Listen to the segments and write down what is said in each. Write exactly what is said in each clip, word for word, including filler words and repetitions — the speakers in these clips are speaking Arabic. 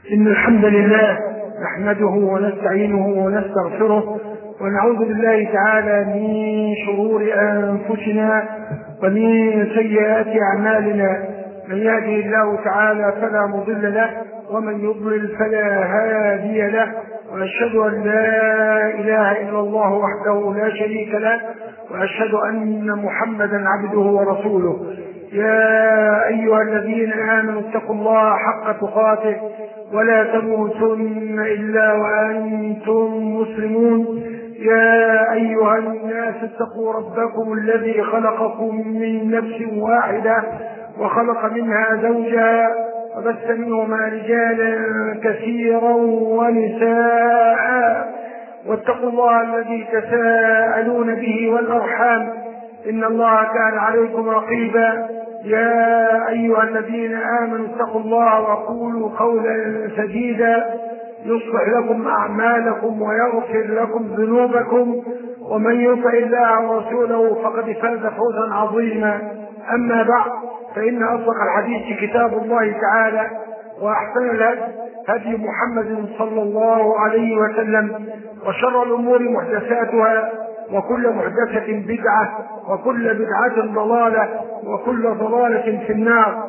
إن الحمد لله نحمده ونستعينه ونستغفره ونعوذ بالله تعالى من شرور أنفسنا ومن سيئات أعمالنا. من يهده الله تعالى فلا مضل له ومن يضلل فلا هادي له، وأشهد أن لا إله إلا الله وحده لا شريك له، وأشهد أن محمدا عبده ورسوله. يا أيها الذين آمنوا اتقوا الله حق تقاته ولا تموتن إلا وأنتم مسلمون. يا أيها الناس اتقوا ربكم الذي خلقكم من نفس واحدة وخلق منها زوجها وبث منهما رجالا كثيرا ونساء، واتقوا الله الذي تساءلون به والأرحام إن الله كان عليكم رقيبا. يا أيها الذين آمنوا اتقوا الله وقولوا قولا سديدا يصلح لكم أعمالكم ويغفر لكم ذنوبكم، ومن يطع الله ورسوله فقد فاز فوزا عظيما. أما بعد، فإن أصدق الحديث كتاب الله تعالى، وأحسن الهدي هدي محمد صلى الله عليه وسلم، وشر الأمور محدثاتها، وكل محدثة بدعة، وكل بدعة ضلالة، وكل ضلالة في النار.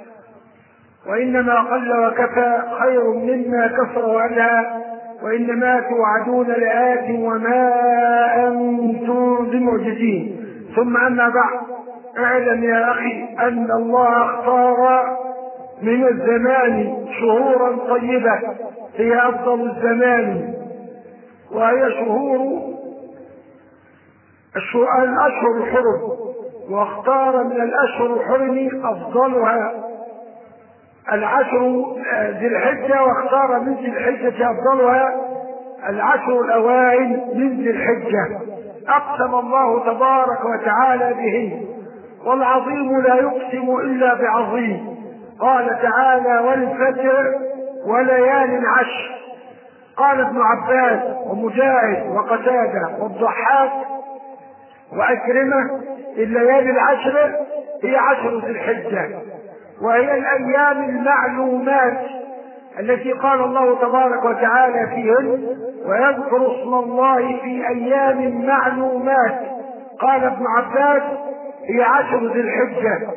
وإنما قل وكفى خير مما كثر وألهى، وإنما توعدون لآت وما أنتم بمعجزين. ثم أما بعد، اعلم يا أخي أن الله اختار من الزمان شهورا طيبة هي أفضل الزمان، وهي شهور الأشهر الحرم، واختار من الأشهر الحرم أفضلها العشر ذي الحجة، واختار من ذي الحجة أفضلها العشر الأوائل من ذي الحجة. أقسم الله تبارك وتعالى به، والعظيم لا يقسم إلا بعظيم. قال تعالى: والفجر وليال عشر. قال ابن عباس ومجاهد وقتادة والضحاك وعكرمة: الليالي العشر هي عشر ذي الحجة، وهي الأيام المعلومات التي قال الله تبارك وتعالى فيهن: ويذكر اسم الله في أيام معلومات. قال ابن عباس: هي عشر ذي الحجة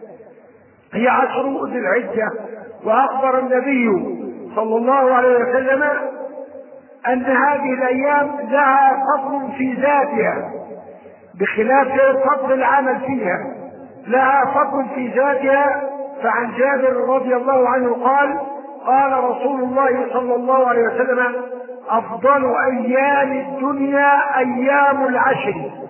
هي عشر ذي الحجة. وأخبر النبي صلى الله عليه وسلم أن هذه الأيام لها فضل في ذاتها بخلاف فضل العمل فيها، لها فضل في ذاتها. فعن جابر رضي الله عنه قال: قال رسول الله صلى الله عليه وسلم: أفضل أيام الدنيا أيام العشر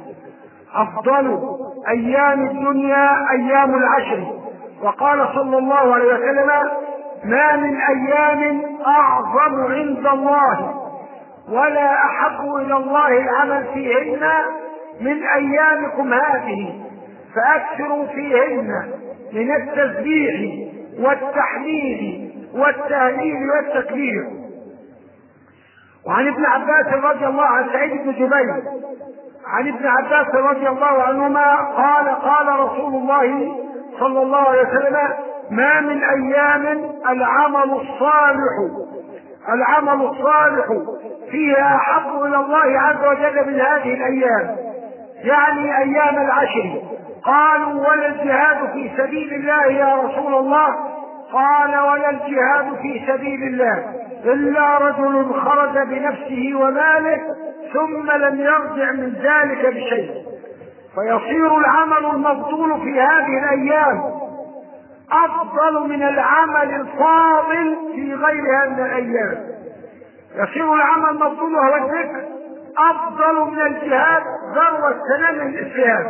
أفضل أيام الدنيا أيام العشر. وقال صلى الله عليه وسلم: ما من أيام أعظم عند الله ولا أحب إلى الله العمل فيهن من أيامكم هذه، فأكثروا فيهن من التسبيح والتحميد والتهليل والتكبير. وعن ابن عباس رضي الله عن سعيد بن جبير عن ابن عباس رضي الله عنهما قال: قال رسول الله صلى الله عليه وسلم: ما من أيام العمل الصالح العمل الصالح فيها أحب إلى الله عز وجل من هذه الأيام، يعني أيام العشر. قالوا: ولا الجهاد في سبيل الله يا رسول الله؟ قال: ولا الجهاد في سبيل الله إلا رجل خرج بنفسه وماله ثم لم يرجع من ذلك بشيء. فيصير العمل المفضول في هذه الأيام أفضل من العمل الفاضل في غيرها من الأيام. يصير العمل المفضول وهو الذكر أفضل من الجهاد ذروة سنام الإسلام.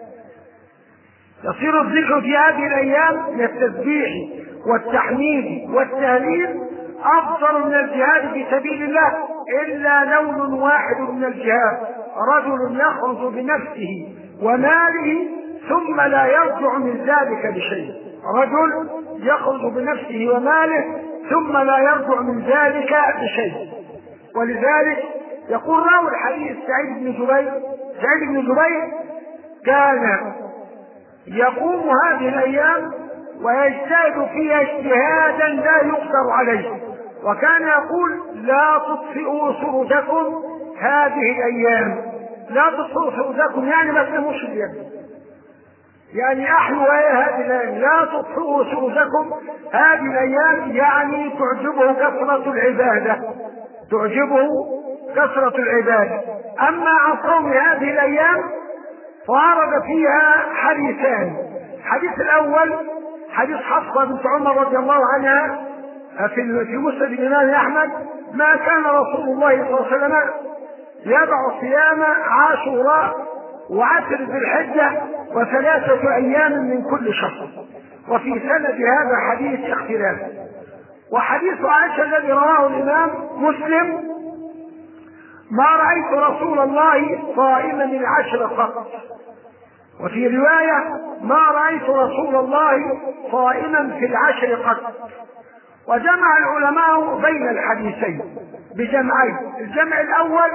يصير الذكر في هذه الأيام من التسبيح والتحميد والتهليل أفضل من الجهاد في سبيل الله، إلا لون واحد من الجهاد: رجل يخرج بنفسه وماله ثم لا يرجع من ذلك بشيء. رجل يخرج بنفسه وماله ثم لا يرجع من ذلك بشيء. ولذلك يقول راوي الحديث سعيد بن جبير سعيد بن جبير كان يقوم هذه الأيام ويجتهد فيها اجتهادا لا يقدر عليه، وكان يقول لا تطفئوا سرجكم هذه الأيام. لا تطفئوا سرجكم يعني ما تناموش اليوم، يعني أحلوا هذه الأيام. لا تطفئوا سرجكم هذه الأيام يعني تعجبه كثرة العبادة، تعجبه كثرة العبادة. أما عن صوم هذه الأيام فورد فيها حديثان. الحديث الأول حديث حفصة بنت عمر رضي الله عنها في في مسند الإمام أحمد: ما كان رسول الله صلى الله عليه وسلم يدع صيام عاشوراء وعشر ذي الحجة وثلاثة أيام من كل شهر. وفي سند هذا حديث اختلاف. وحديث عائشة الذي رواه الإمام مسلم: ما رأيت رسول الله صائما العشر قط. وفي رواية: ما رأيت رسول الله صائما في العشر قط. وجمع العلماء بين الحديثين بجمعين. الجمع الأول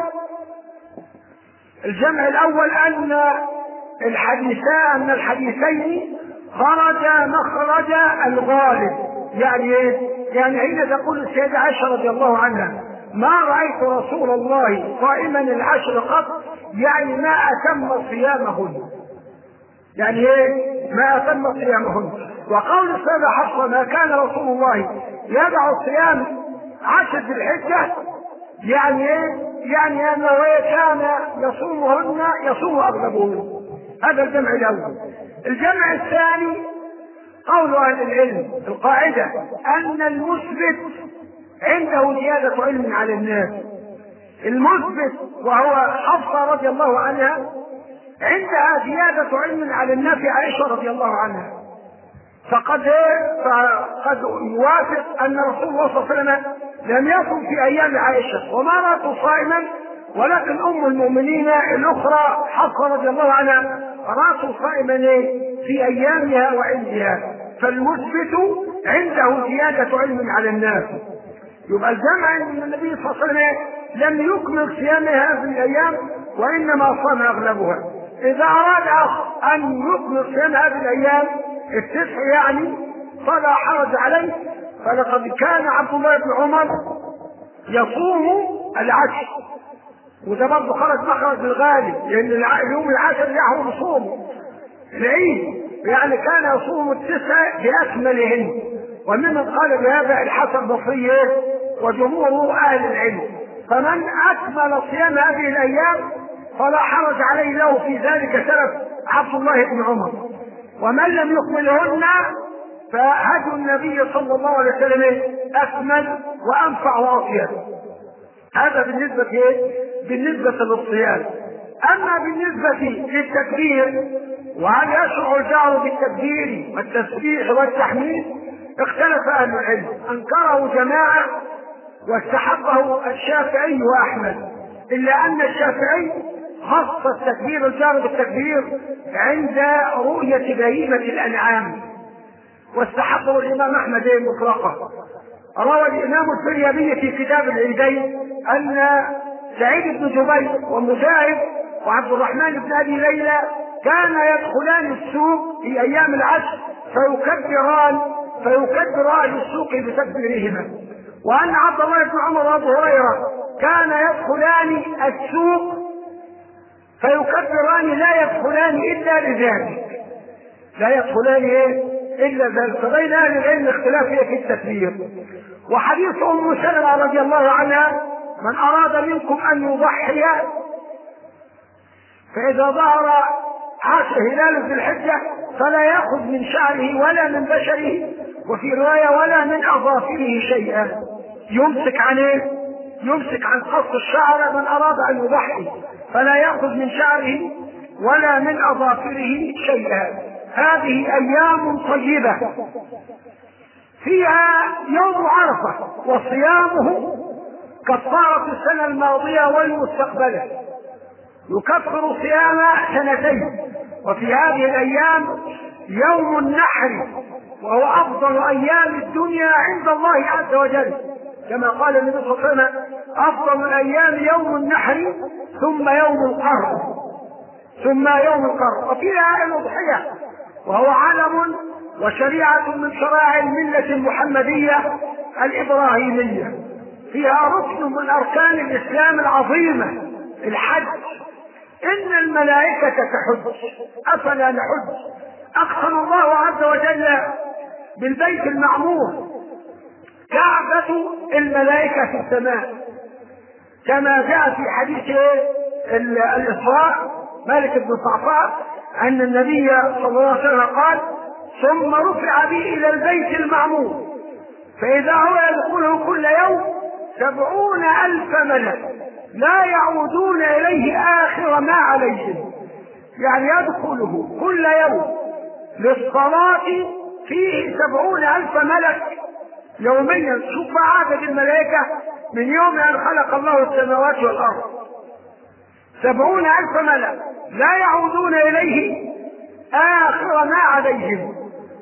الجمع الأول أن الحديثان أن الحديثين خرج مخرج الغالب. يعني ايه؟ يعني حين تقول السيدة عائشة رضي الله عنها ما رأيت رسول الله صائما العشر قط، يعني ما أتم صيامهن، يعني ايه؟ ما أتم صيامهن. وقول السيدة حفصة ما كان رسول الله يدع صيام عشر ذي الحجة، يعني ايه؟ يعني انه كان يصومهن يصوم اغلبهن. هذا الجمع الاول. الجمع الثاني قول اهل العلم القاعده ان المثبت عنده زياده علم على الناس. المثبت وهو حفصه رضي الله عنها عندها زياده علم على الناس عائشه رضي الله عنها. فقد فقد يوافق ان رسول الله صلى الله عليه وسلم لم يصم في ايام عائشه وما رأته صائما، ولكن ام المؤمنين الاخرى حفصه رضي الله عنها رأته صائما في ايامها وعندها. فالمثبت عنده زياده علم على الناس. يبقى الجمع ان النبي صلى الله عليه وسلم لم يكمل صيام هذه الايام وانما صام اغلبها. اذا اراد اخ ان يكمل صيام هذه الايام التسع يعني فلا حرج عليه. فلقد كان عبد الله بن عمر يصوم العشر، وده برضه خرج مخرج الغالب لان اليوم العاشر يحرم صوم العيد، يعني كان يصوم التسع باكملهن. وممن قال بهذا الحسن البصري وجمهور اهل العلم. فمن اكمل صيام هذه الايام فلا حرج عليه له في ذلك سلف عبد الله بن عمر. ومن لم يكملهن فهدي النبي صلى الله عليه وسلم اكمل وانفع واطيب. هذا بالنسبه ايه؟ بالنسبه للصيام. اما بالنسبه للتكبير وهل يشرع الجهر بالتكبير والتسبيح والتحميد اختلف اهل العلم. انكره جماعه واستحبه الشافعي واحمد، الا ان الشافعي خص التكبير الجهر بالتكبير عند رؤيه بهيمه الانعام، واستحبه الامام احمد مطلقا. روى الامام الفريابي في كتاب العيدين ان سعيد بن جبير ومجاهد وعبد الرحمن بن ابي ليلى كان يدخلان السوق في ايام العشر فيكبران فيكبر اهل السوق بتكبيرهما. وان عبد الله بن عمر وابو هريره كان يدخلان السوق فيكبران لا يدخلان الا لذلك، لا يدخلان ايه الا ذلك. فبين اهل العلم اختلاف في التكبير. وحديث ام سلمة رضي الله عنها من اراد منكم ان يضحي فاذا ظهر عشر هلال ذي الحجه فلا ياخذ من شعره ولا من بشره، وفي روايه ولا من اظافره شيئا. يمسك عن ايه؟ يمسك عن قص الشعر من اراد ان يضحي، فلا ياخذ من شعره ولا من اظافره شيئا. هذه ايام طيبه فيها يوم عرفه وصيامه كفاره السنه الماضيه والمستقبله، يكفر صيام سنتين. وفي هذه الايام يوم النحر وهو افضل ايام الدنيا عند الله عز وجل، كما قال النبي صلى الله عليه وسلم افضل الايام يوم النحر ثم يوم القر ثم يوم القر. وفيها الاضحيه وهو علم وشريعه من شرائع المله المحمديه الإبراهيمية، فيها ركن من أركان الإسلام العظيمة، الحج. إن الملائكة تحج، أفلا نحج؟ أقسم الله عز وجل بالبيت المعمور، كعبة الملائكة في السماء، كما جاء في حديث الإسراء مالك بن صعصعة أن النبي صلى الله عليه وسلم قال: ثم رفع بي إلى البيت المعمور فإذا هو يدخله كل يوم سبعون ألف ملك لا يعودون إليه آخر ما عليهم. يعني يدخله كل يوم للصلاة فيه سبعون ألف ملك يوميا. شوف عدد الملائكة من يوم أن خلق الله السماوات والأرض، سبعون ألف ملك لا يعودون إليه آخر ما عليهم.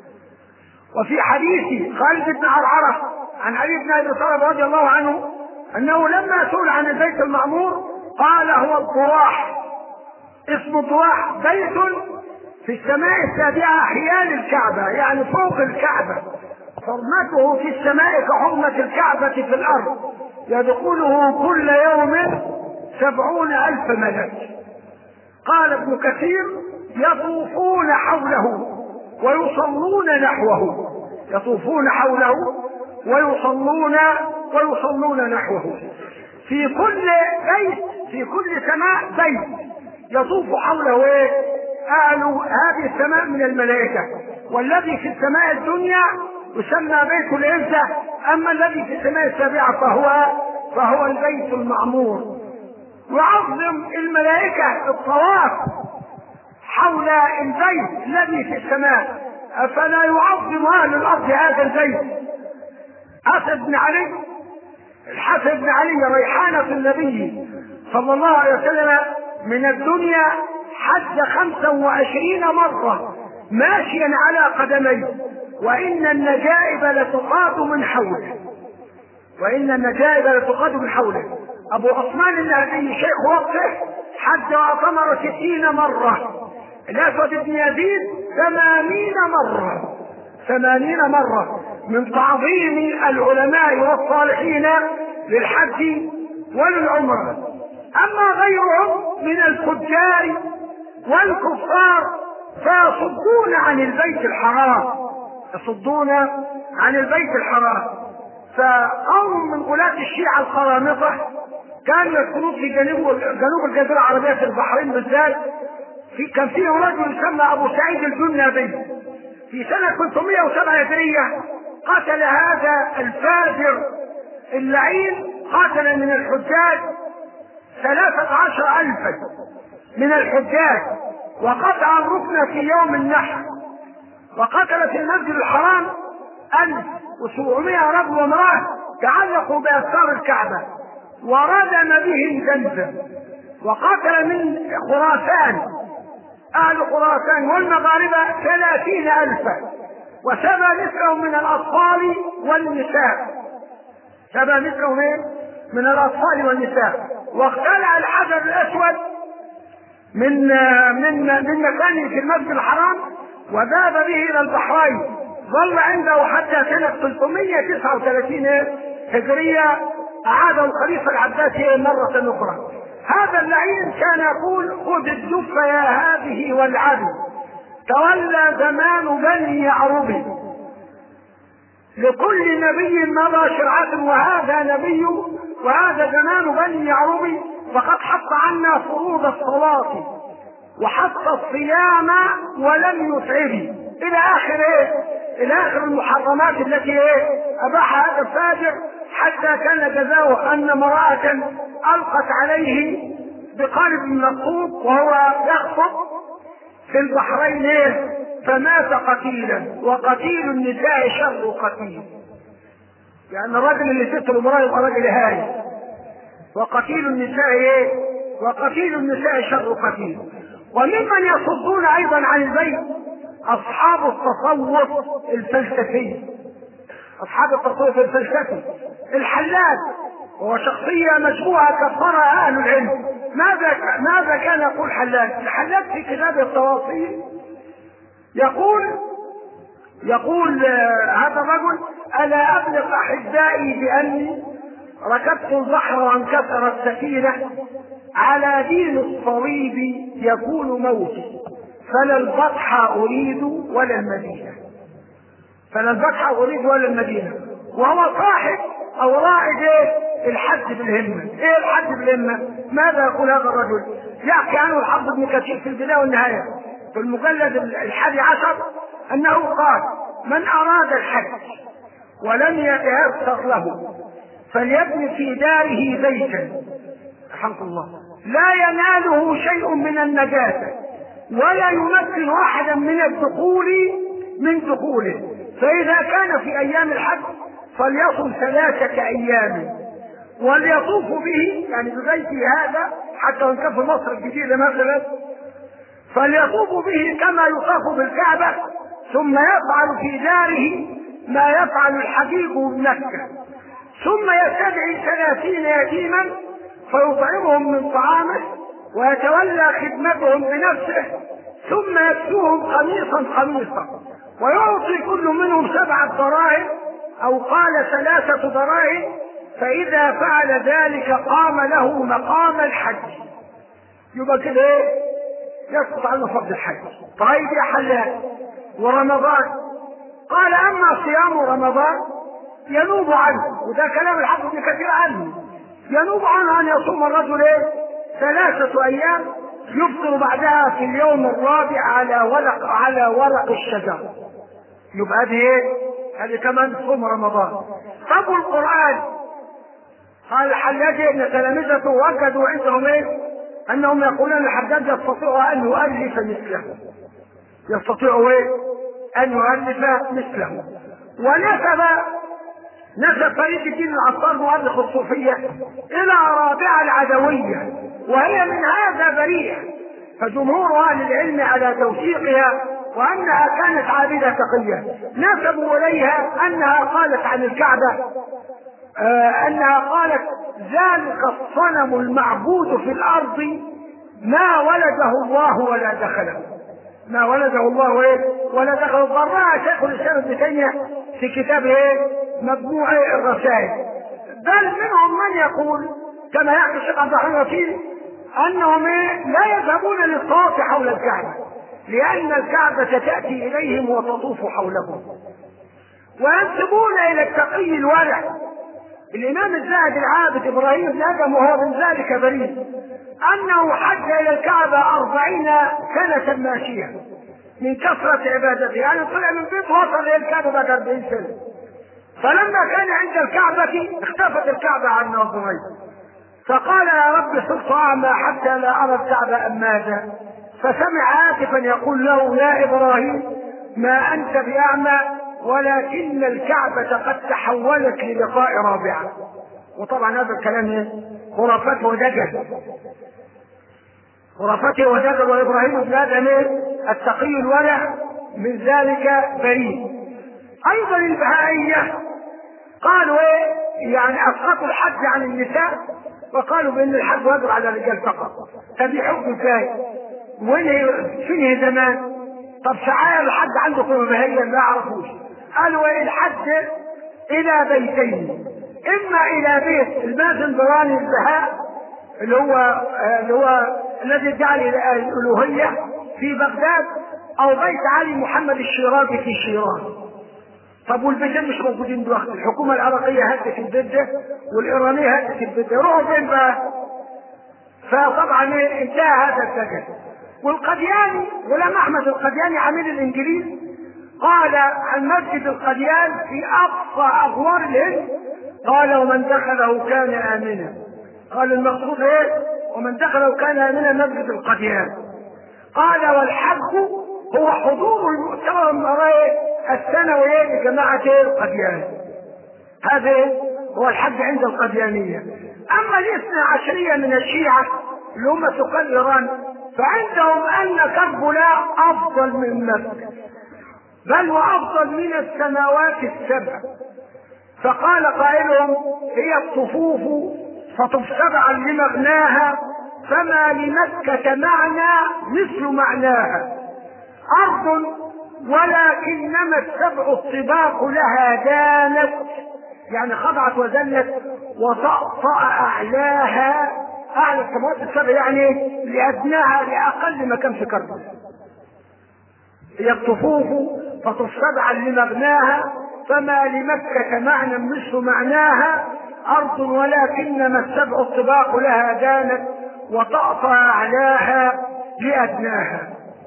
وفي حديث خالد بن عرعرة عن علي بن أبي طالب رضي الله عنه أنه لما سئل عن البيت المعمور قال: هو الضواح، اسم الضواح بيت في السماء السابعة حيال الكعبة، يعني فوق الكعبة، حرمته في السماء كحرمة الكعبة في الأرض، يدخله كل يوم سبعون ألف ملك. قال ابن كثير: يطوفون حوله ويصلون نحوه، يطوفون حوله ويصلون ويصلون نحوه. في كل بيت، في كل سماء بيت يطوف حوله ايه؟ أهل هذه السماء من الملائكة. والذي في السماء الدنيا يسمى بيت العزة، أما الذي في السماء السابعة فهو فهو البيت المعمور. يعظم الملائكة الطواف حول البيت الذي في السماء، أفلا يعظم أهل الأرض هذا البيت؟ حسن بن علي الحسن بن علي ريحانة النبي صلى الله عليه وسلم من الدنيا حج خمسا وعشرين مرة ماشيا على قدميه، وإن النجائب لتقاد من حوله، وإن النجائب لتقاد من حوله. أبو عثمان النهدي شيخ وقته حج واعتمر ستين مرة، الأسود بن يزيد ثمانين مرة ثمانين مرة من تعظيم العلماء والصالحين للحج وللعمرة. أما غيرهم من الفجار والكفار فيصدون عن البيت الحرام، يصدون عن البيت الحرام. فقوم من غلاة الشيعة القرامطة كانوا يسكنون في جنوب جنوب الجزيرة العربية في البحرين بالذات. في كان فيه رجل يسمى أبو سعيد الجنابي في سنة ثلاثمائة وسبعة هجرية قتل هذا الفاجر اللعين، قتل من الحجاج ثلاثة عشر ألفا من الحجاج، وقطع الركن في يوم النحر، وقتل في المسجد الحرام ألف وسبعمائة رجل وامرأة تعلقوا بأستار الكعبة، وردم بهم زمزم. وقتل من خراسان أهل خراسان والمغاربة ثلاثين ألفا، وسبى مثلهم من الأطفال والنساء، سبى مثلهم من الأطفال والنساء. واختلع الحجر الأسود من من من مكانه في المسجد الحرام وذهب به إلى البحرين، ظل عنده حتى سنة ثلاثمائة وتسعة وثلاثين هجرية، أعاده الخليفة العباسي مرة أخرى. هذا اللعين كان يقول: خذ الدف يا هذه والعدل، تولى زمان بني يعرب، لكل نبي مضى شرعة وهذا نبي، وهذا زمان بني يعرب، فقد حط عنا فروض الصلاة وحط الصيام ولم يتعب، إلى آخر إيه؟ إلى آخر المحرمات التي إيه؟ أباح هذا الفاجر، حتى كان جزاؤه أن امرأة ألقت عليه بقالب مخطوط وهو يخطب في البحرين إيه؟ فمات قتيلا، وقتيل النساء شر قتيل. يعني الرجل اللي ستر امرأة يبقى رجل هاي، وقتيل النساء إيه؟ وقتيل النساء شر قتيل. وممن يصدون أيضا عن البيت أصحاب التصوف الفلسفي، أصحاب التصوف الفلسفي. الحلاج هو شخصية مشبوهة كفرها أهل العلم. ماذا ماذا كان يقول حلاج؟ الحلاج في كتاب التواصيل يقول: يقول هذا الرجل: ألا أبلغ أحبائي بأني ركبت البحر وانكسرت السفينة، على دين الصليب يكون موتي، فلا البطح أريد ولا المدينة. فلا البطح أريد ولا المدينة. وهو صاحب أو رائد إيه؟ الحد بالهمة. إيه الحد بالهمة؟ ماذا يقول هذا الرجل؟ يحكي عنه الحافظ ابن كثير في البداية والنهاية في المجلد الحادي عشر أنه قال: من أراد الحج ولم يتيسر له فليبني في داره بيتا، رحمه الله، لا يناله شيء من النجاسة ولا يمكن أحدا من الدخول من دخوله، فإذا كان في أيام الحج فليصم ثلاثة أيام وليطوف به، يعني ببيته هذا حتى وإن كان في مصر الجديدة مثلا، فليطوف به كما يطاف بالكعبة، ثم يفعل في داره ما يفعل الحجيج بمكة، ثم يستدعي ثلاثين يتيما فيطعمهم من طعامه ويتولى خدمتهم بنفسه، ثم يكسوهم قميصا قميصا ويعطي كل منهم سبعة دراهم أو قال ثلاثة دراهم، فإذا فعل ذلك قام له مقام الحج. يبقى كده ايه؟ يسقط عنه فرض الحج. طيب يا حلال، ورمضان؟ قال: أما صيام رمضان ينوب عنه، وده كلام الحافظ ابن كثير عنه، ينوب عنه أن يصوم الرجل ايه؟ ثلاثة أيام يفطر بعدها في اليوم الرابع على ورق على ورق الشجر. يبقى هذه ايه؟ هذه كمان صوم رمضان. طب القرآن؟ قال الحجاج ان تلامذته وجدوا عندهم ايه؟ انهم يقولون الحجاج يستطيع ان يؤلف مثله، يستطيع ايه؟ ان يؤلف مثله. ونسب نسب فريد الدين العطار مؤرخ الصوفية الى رابعة العدوية، وهي من هذا بريئة، فجمهور اهل العلم على توثيقها وانها كانت عابدة تقية. نسبوا اليها انها قالت عن الكعبة آه انها قالت: ذلك الصنم المعبود في الارض ما ولده الله ولا دخله. ما ولده الله ايه؟ ولا دخله. ضرها شيخ الاسلام ابن تيمية في كتابه ايه؟ مجموع الرسائل. بل منهم من يقول كما يحكي الشيخ عبد الرحمن الرشيد انهم ايه؟ لا يذهبون للطواف حول الكعبة، لان الكعبة تأتي اليهم وتطوف حولهم. وينسبون الى التقي الورع الامام الزاهد العابد ابراهيم بن ادم وهو من ذلك بريء، انه حج الى الكعبة أربعين سنة ماشية من كثرة عبادته، يعني طلع من بيت وصل الى الكعبة بعد أربعين سنة. فلما كان عند الكعبة اختفت الكعبة عن ناظريه، فقال: يا رب صرت اعمى حتى لا ارى الكعبة ام ماذا؟ فسمع هاتفا يقول له: يا ابراهيم ما انت باعمى ولكن الكعبة قد تحولت للقاء رابعة. وطبعا هذا الكلام خرافته ودجل، خرافته ودجل، وابراهيم بن ادم التقي الورع من ذلك بريء. ايضا البهائية قالوا ايه؟ يعني اسقطوا الحج عن النساء وقالوا بان الحج واجب على الرجال فقط. طب يحكوا ازاي؟ وين فين زمان؟ طب شعائر الحج عندكم بهائية ما يعرفوش. قالوا ايه؟ الحج الى بيتين، اما الى بيت المازندراني البهاء اللي هو اللي هو الذي جعل الالوهية في بغداد، او بيت علي محمد الشيرازي في شيراز. طب والبيتين مش موجودين دلوقتي، الحكومة العراقية هدت البيت ده والايرانية هدت البيت ده، يروحوا فين بقى؟ فطبعا انتهى هذا الدجل. والقدياني غلام احمد القدياني عميد الانجليز قال عن مسجد القديان في اقصى اغوار الهند، قال: ومن دخله كان امنا. قال المقصود ايه؟ ومن دخله كان امنا مسجد القديان. قال: والحج هو حضور المؤتمر السنوي لجماعة القديان. هذا هو الحج عند القديانية. اما الاثنى عشرية من الشيعة اللي هم سكان ايران فعندهم ان كربلاء افضل من مكة، بل وافضل من السماوات السبع. فقال قائلهم: هي الصفوف فطف سبعا لمغناها، فما لمكة معنى مثل معناها، ارض ولكنما السبع الطباق لها دانت، يعني خضعت وذلت وطأطأ أعلاها، أعلى السماوات السبع يعني لأدناها لأقل مكان في كربها، هي الطفوف فتصطبعا لمبناها، فما لمكة معنى مثل معناها أرض، ولكنما السبع الطباق لها دانت وطأطأ أعلاها لأدناها.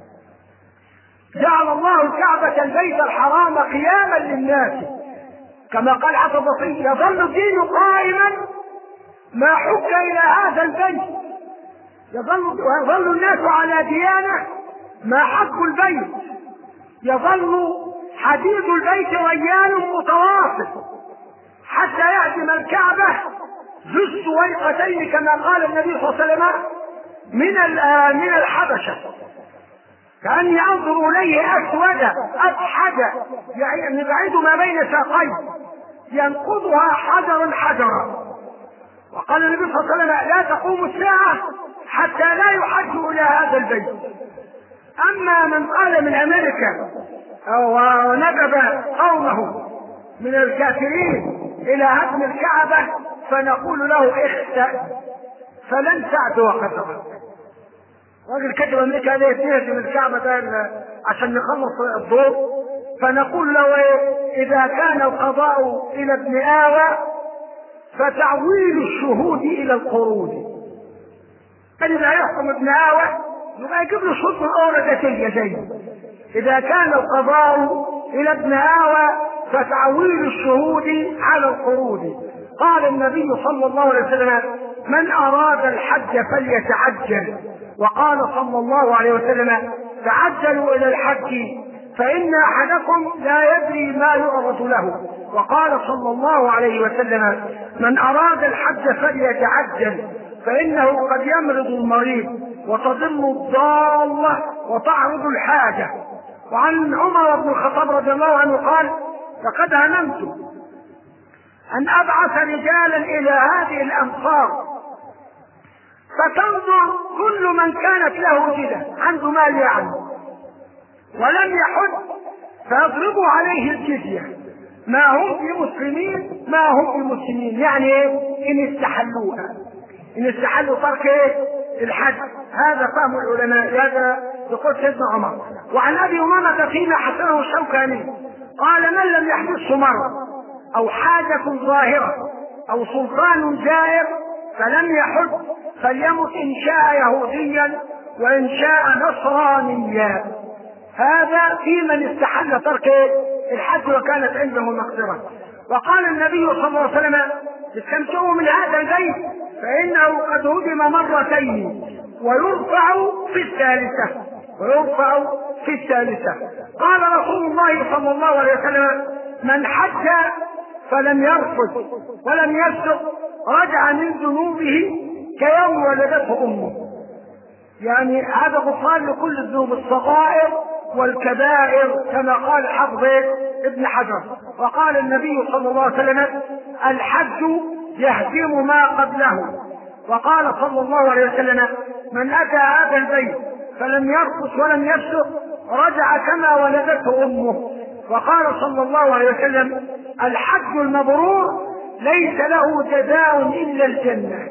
جعل الله الكعبة البيت الحرام قياما للناس، كما قال عبد البصير: يظل الدين قائما ما حك إلى هذا البيت، يظل, يظل الناس على ديانة ما حكوا البيت، يظل حديد البيت ريان متواصل حتى يهدم الكعبة ذو السويقتين، كما قال النبي صلى الله عليه وسلم: من من الحبشة كأني أنظر إليه أسود أبحد، يعني يبعد ما بين ساقيه ينقضها حجرا حجرا. وقال النبي صلى الله عليه وسلم: لا تقوم الساعة حتى لا يحج إلى هذا البيت. أما من قال من أمريكا وندب قومه من الكافرين إلى هدم الكعبة فنقول له: اخسأ فلن تعد وقدرك. راجل كتب امريكا عليه تهدم الكعبة ده عشان نخلص الدور، فنقول له: اذا كان القضاء الى ابن آوى فتعويل الشهود الى القرود. فاذا يحكم ابن آوى يبقى يجيب له شهود من اورثتيه زي. اذا كان القضاء الى ابن آوى فتعويل الشهود على القرود. قال النبي صلى الله عليه وسلم: من اراد الحج فليتعجل. وقال صلى الله عليه وسلم: تعجلوا الى الحج فان احدكم لا يدري ما يعرض له. وقال صلى الله عليه وسلم: من اراد الحج فليتعجل فانه قد يمرض المريض وتضل الضاله وتعرض الحاجه. وعن عمر بن الخطاب رضي الله عنه قال: لقد هممت ان ابعث رجالا الى هذه الامصار فتنظر كل من كانت له جدة عنده مال يعني ولم يحج فيضربوا عليه الجزية، ما هم بمسلمين ما هم بمسلمين، يعني ايه؟ ان استحلوها، ان استحلوا ترك ايه؟ الحج. هذا فهم العلماء، هذا يقول سيدنا عمر. وعن ابي امامة فيما حسنه الشوكاني قال: من لم يحدثه مرة او حاجة ظاهرة او سلطان جائر فلم يحج فليمت ان شاء يهوديا وان شاء نصرانيا. هذا في من استحل ترك الحج وكانت عنده مقدرة. وقال النبي صلى الله عليه وسلم: استمتعوا من هذا البيت فانه قد هدم مرتين ويرفع في الثالثة ويرفع في الثالثة. قال رسول الله صلى الله عليه وسلم: من حج فلم يرفث ولم يفسق رجع من ذنوبه كيوم ولدته امه. يعني هذا غفران لكل الذنوب الصغائر والكبائر كما قال حافظ ابن حجر. وقال النبي صلى الله عليه وسلم: الحج يهدم ما قبله. وقال صلى الله عليه وسلم: من اتى هذا البيت فلم يرفث ولم يفسق رجع كما ولدته امه. وقال صلى الله عليه وسلم: الحج المبرور ليس له جزاء الا الجنه.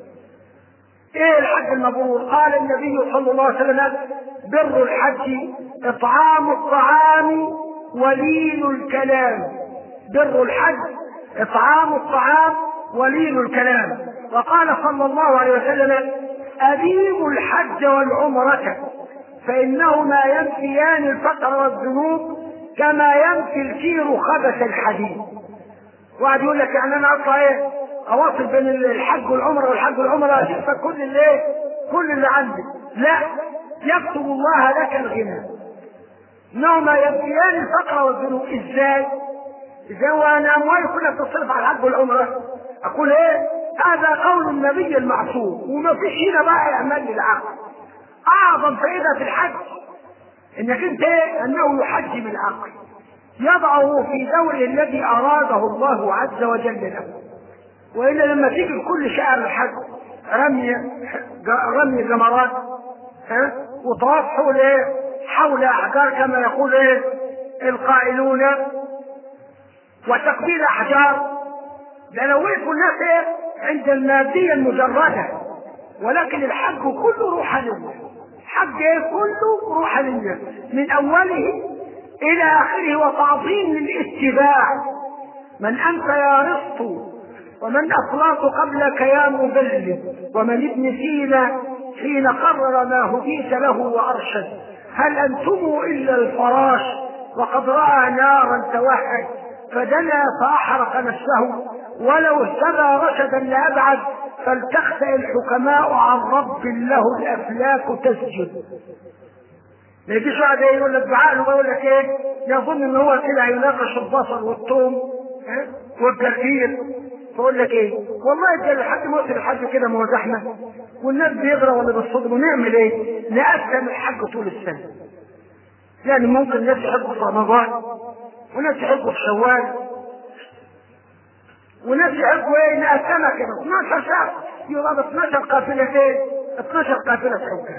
ايه الحج المبرور؟ قال النبي صلى الله عليه وسلم: بر الحج اطعام الطعام ولين الكلام. بر الحج اطعام الطعام ولين الكلام. وقال صلى الله عليه وسلم: اديموا الحج والعمرة فانهما ينفيان الفقر والذنوب كما ينفي الكير خبث الحديد. واحد يقول لك: يعني انا اطلع ايه اواصل بين الحج والعمره والحج والعمره اشوف كل اللي ايه كل اللي عندي. لا، يكتب الله لك الغنى. انهما ينفيان الفقر والذنوب. ازاي؟ ازاي وانا اموالي كلها بتصرف على الحج والعمره؟ اقول ايه؟ هذا قول النبي المعصوم، وما فيش هنا بقى اعمال للعقل. اعظم فائده في الحج انك انت ايه؟ انه يحجم العقل، يضعه في دوره الذي اراده الله عز وجل له. والا لما تيجي في كل شهر الحج رمي رمي جمرات ها وطواف حول ايه حول احجار كما يقول ايه القائلون، وتقبيل احجار. ده لو وقفوا الناس ايه عند الماديه المجرده، ولكن الحج كله روحانيه. الحج ايه كله روحانيه من اوله الى اخره، وتعظيم للاتباع. من انت يا رسط ومن افلاط قبلك يا مبلد، ومن ابن سينا حين قرر ما هديت له وارشد، هل انتم الا الفراش وقد راى نارا توهج، فدنا فاحرق نفسه ولو اهتدى رشدا لابعد، فلتخسأ الحكماء عن رب له الافلاك تسجد. ما يجيش واحد يقول لك بعقله ويقول لك ايه، يظن ان هو كده هيناقش البصل والثوم والجرجير، فاقول لك ايه والله ده لحد ما وصل الحج كده ما هو زحمه والناس بيغرى ولا بالصدم، ونعمل ايه؟ نقسم الحج طول السنه. يعني ممكن ناس يحبوا في رمضان، وناس يحبوا في شوال، وناس يحبوا ايه نقسمها كده اثناشر شهر، يبقى ب اثناشر قافلتين اثناشر قافله حجه.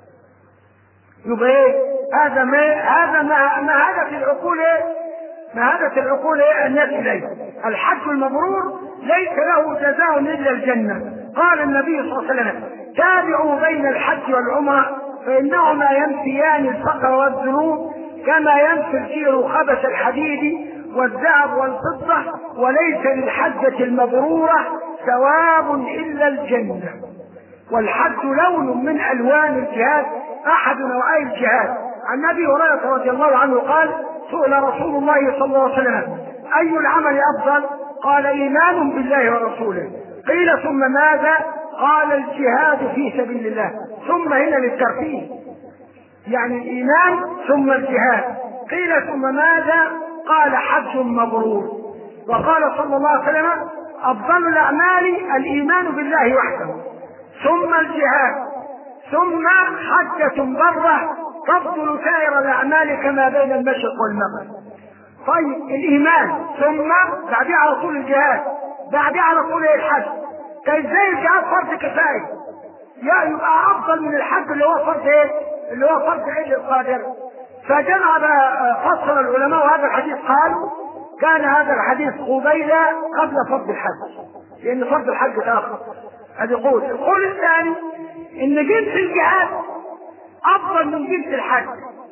يبقى ايه هذا؟ ما هذا ما, ما هدف العقول ايه؟ ما هدف العقول ايه؟ الناس اليه. الحج المبرور ليس له جزاء الا الجنه. قال النبي صلى الله عليه وسلم: تابعوا بين الحج والعمره فانهما ينفيان الفقر والذنوب كما ينفي الكير خبث الحديد والذهب والفضه، وليس للحجه المبروره ثواب الا الجنه. والحج لون من الوان الجهاد، احد نوعي الجهاد. عن ابي هريره رضي الله عنه قال: سئل رسول الله صلى الله عليه وسلم: اي العمل افضل؟ قال: ايمان بالله ورسوله. قيل: ثم ماذا؟ قال: الجهاد في سبيل الله. ثم هنا للترتيب، يعني الايمان ثم الجهاد. قيل: ثم ماذا؟ قال: حج مبرور. وقال صلى الله عليه وسلم: افضل الاعمال الايمان بالله وحده، ثم الجهاد، ثم حجة بره تفضل سائر الاعمال كما بين المشرق والمغرب. طيب الايمان ثم بعدها على طول الجهاد، بعدها على طول الحج. ازاي الجهاد فرض كفايه؟ يعني يبقى افضل من الحج اللي هو فرض ايه؟ اللي هو فرض عيد القادر. فجمع بقى فصل العلماء هذا الحديث، قالوا كان هذا الحديث قبيل قبل فرض الحج، لان فرض الحج تاخر. هذا قول. القول الثاني ان جنس الجهاد افضل من جنس الحج.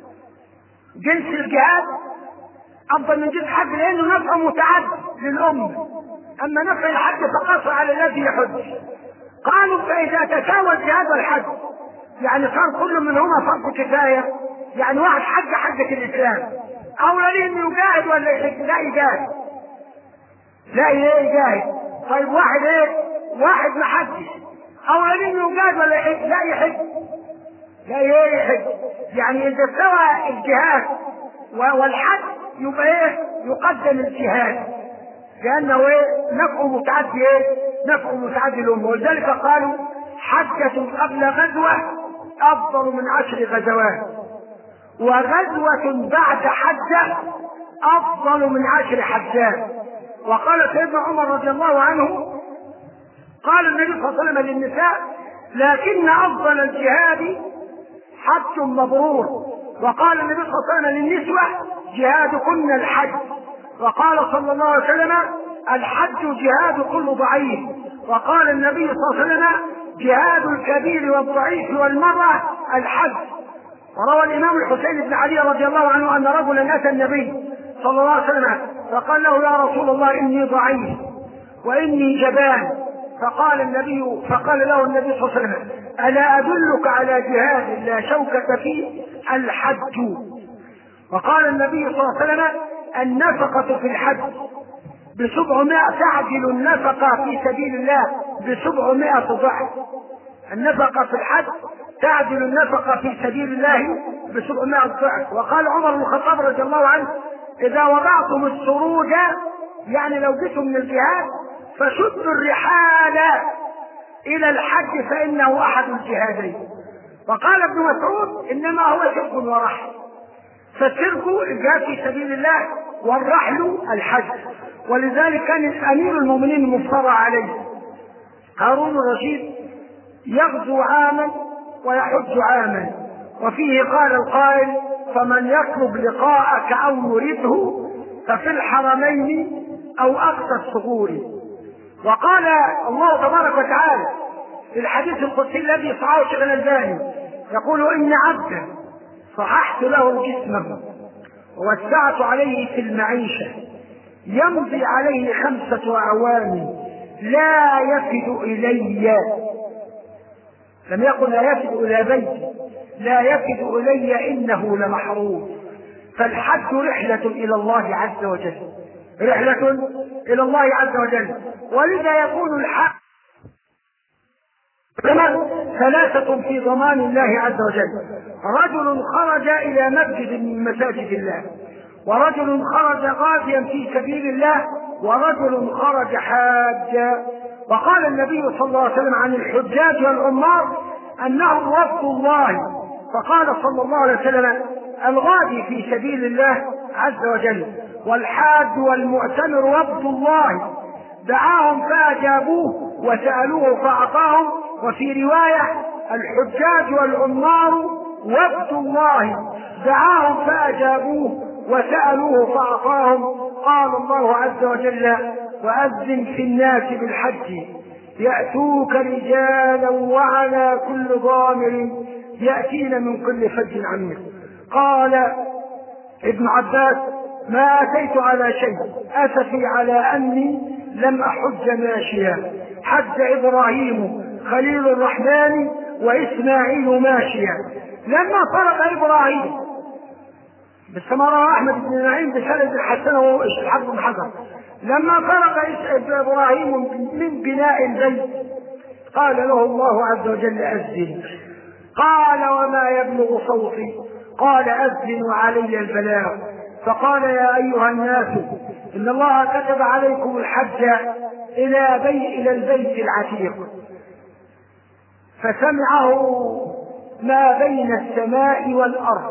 جنس الجهاد افضل من جنس الحج لانه نفع متعدد للامه، اما نفع الحج فقصر على الذي يحج. قالوا فاذا تساوى الجهاد والحج، يعني صار كل منهما فرض كفايه، يعني واحد حج حجه الاسلام، اولى ليه انه يجاهد ولا يحج؟ لا يجاهد، لا ايه يجاهد. طيب واحد ايه؟ واحد ما حجش، اولى ليه انه يجاهد ولا يحج؟ لا يحج، لا ايه يحج. يعني اذا استوى الجهاد والحج يبقى ايه؟ يقدم الجهاد لانه ايه؟ نفعه متعدي ايه؟ نفعه متعدي الامه. ولذلك قالوا حجة قبل غزوة افضل من عشر غزوات، وغزوة بعد حجة افضل من عشر حجات. وقال سيدنا عمر رضي الله عنه، قال النبي صلى الله عليه وسلم للنساء: لكن افضل الجهاد حج مبرور. وقال النبي صلى الله عليه وسلم للنسوة: جهادكن الحج. وقال صلى الله عليه وسلم: الحج جهاد كل ضعيف. وقال النبي صلى الله عليه وسلم: جهاد الكبير والضعيف والمرأة الحج. وروى الامام الحسين بن علي رضي الله عنه ان رجلا اتى النبي صلى الله عليه وسلم فقال له: يا رسول الله اني ضعيف واني جبان. فقال النبي فقال له النبي صلى الله عليه وسلم: الا ادلك على جهاد لا شوكة فيه؟ الحج. وقال النبي صلى الله عليه وسلم: النفقة في الحج بسبعمائة، تعدل النفقة في سبيل الله بسبعمائة ضعف. النفقة في الحج تعدل النفقة في سبيل الله بسبعمائة ضعف. وقال عمر بن الخطاب رضي الله عنه: إذا وضعتم السروج، يعني لو جئتم من الجهاد، فشدوا الرحال إلى الحج فإنه أحد الجهادين. وقال ابن مسعود: إنما هو شرك ورحل. فالشرك الجهاد في سبيل الله، والرحل الحج. ولذلك كان أمير المؤمنين المفترى عليه هارون الرشيد يغزو عاما ويحج عاما، وفيه قال القائل: فمن يطلب لقاءك أو يريده ففي الحرمين أو أقصى الصخور. وقال الله تبارك وتعالى في الحديث القدسي الذي صححه الشيخ الألباني يقول: إن عبدا صححت له جسمه ووسعت عليه في المعيشة يمضي عليه خمسة أعوام لا يفد إلي، لم يقل لا يفد إلى بيتي، لا يفد إلي إنه لمحروم. فالحج رحلة إلى الله عز وجل، رحلة إلى الله عز وجل. ولذا يكون الحج ثلاثة في ضمان الله عز وجل: رجل خرج إلى مسجد من مساجد الله، ورجل خرج غازيا في سبيل الله، ورجل خرج حاجا. وقال النبي صلى الله عليه وسلم عن الحجاج والعمار أنهم وفد الله، فقال صلى الله عليه وسلم: الغازي في سبيل الله عز وجل، والحاج والمعتمر وفد الله، دعاهم فأجابوه وسألوه فأعطاهم. وفي رواية: الحجاج والعمار وفد الله، دعاهم فأجابوه وسألوه فأعطاهم. قال الله عز وجل: وأذن في الناس بالحج يأتوك رجالا وعلى كل ضامر يأتين من كل فج عميق. قال ابن عباس: ما أتيت على شيء أسفي على أني لم أحج ماشيا، حج إبراهيم خليل الرحمن وإسماعيل ماشيا. لما فرق إبراهيم بالسمراء أحمد بن نعيم بسند الحسن والحافظ بن حجر، لما فرق إبراهيم من بناء البيت قال له الله عز وجل: أذن. قال: وما يبلغ صوتي؟ قال: أذن وعلي البلاغ. فقال: يا أيها الناس إن الله كتب عليكم الحج إلى بيت إلى البيت العتيق. فسمعه ما بين السماء والأرض،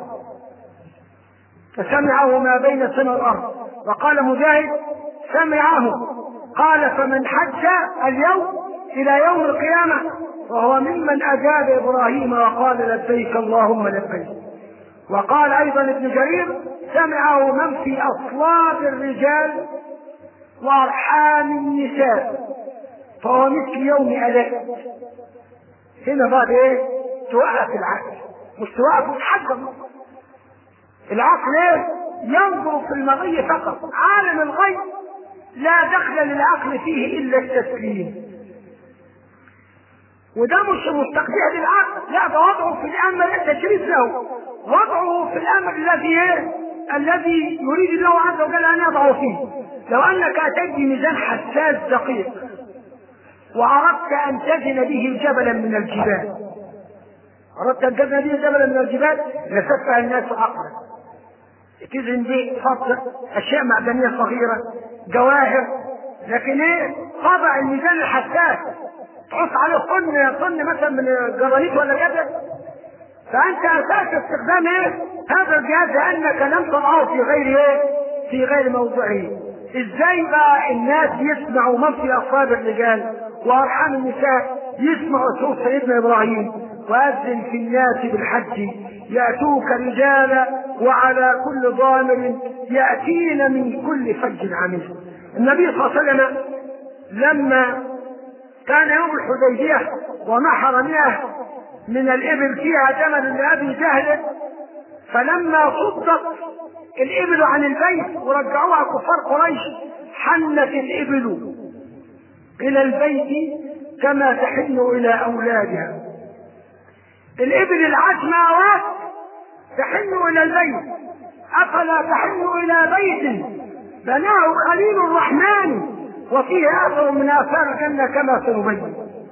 فسمعه ما بين السماء والأرض. وقال مجاهد: سمعه. قال: فمن حج اليوم إلى يوم القيامة وهو ممن أجاب إبراهيم وقال: لبيك اللهم لبيك. وقال أيضا ابن جرير: سمعه من في أصلاب الرجال وأرحام النساء فهو مثل يوم ألاء. هنا بعد إيه؟ توقف العقل، مش توقف الحجم. العقل إيه؟ ينظر في المغي فقط، عالم الغيب لا دخل للعقل فيه إلا التسليم. وده مش مستقبح للعقل، لا، ده وضعه في الأمر التشريف له، وضعه في الأمر الذي إيه؟ الذي يريد الله عز وجل أن يضعه فيه. لو أنك أتيت بميزان حساس دقيق وأردت أن تزن به جبلا من الجبال، أردت أن تزن به جبلا من الجبال لسفه الناس عقلا، تزن به فضل أشياء معدنية صغيرة، جواهر، لكن إيه؟ طبع الميزان الحساس تحط عليه طن طن مثلا من الجرانيت ولا جبل، فأنت أساس استخدام إيه؟ هذا الجهاز لأنك لم تضعه في غير إيه؟ في غير موضعه. إزاي بقى الناس يسمعوا من في أصحاب الرجال وأرحام النساء يسمعوا صوت سيدنا إبراهيم: وأذن في الناس بالحج يأتوك رجالا وعلى كل ضامر يأتين من كل فج عميق. النبي صلى الله عليه وسلم لما كان يوم الحديبية ونحر مئة من الإبل فيها جمل لأبي جهل، فلما صدت الإبل عن البيت ورجعوها كفار قريش حنت الإبل إلى البيت كما تحن إلى أولادها. الإبل العجماوات تحن إلى البيت، أفلا تحن إلى بيت بناه خليل الرحمن وفيه آثر من آثار الجنة كما سنبين.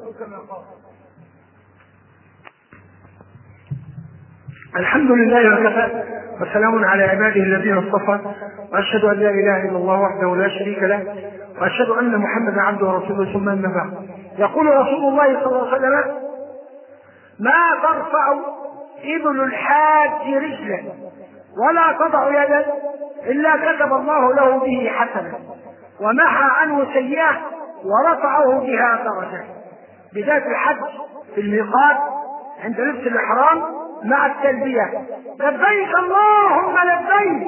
الحمد لله وكفى وسلام على عباده الذين اصطفى، واشهد ان لا اله الا الله وحده لا شريك له، واشهد ان محمدا عبده ورسوله. ثم اما بعد، يقول رسول الله صلى الله عليه وسلم: ما ترفع ابل الحاج رجلا ولا تضع يدا الا كتب الله له به حسنه ومحى عنه سيئه ورفعه بها درجه. بدايه الحج في الميقات عند لبس الاحرام مع التلبية. لبيك اللهم لبيك،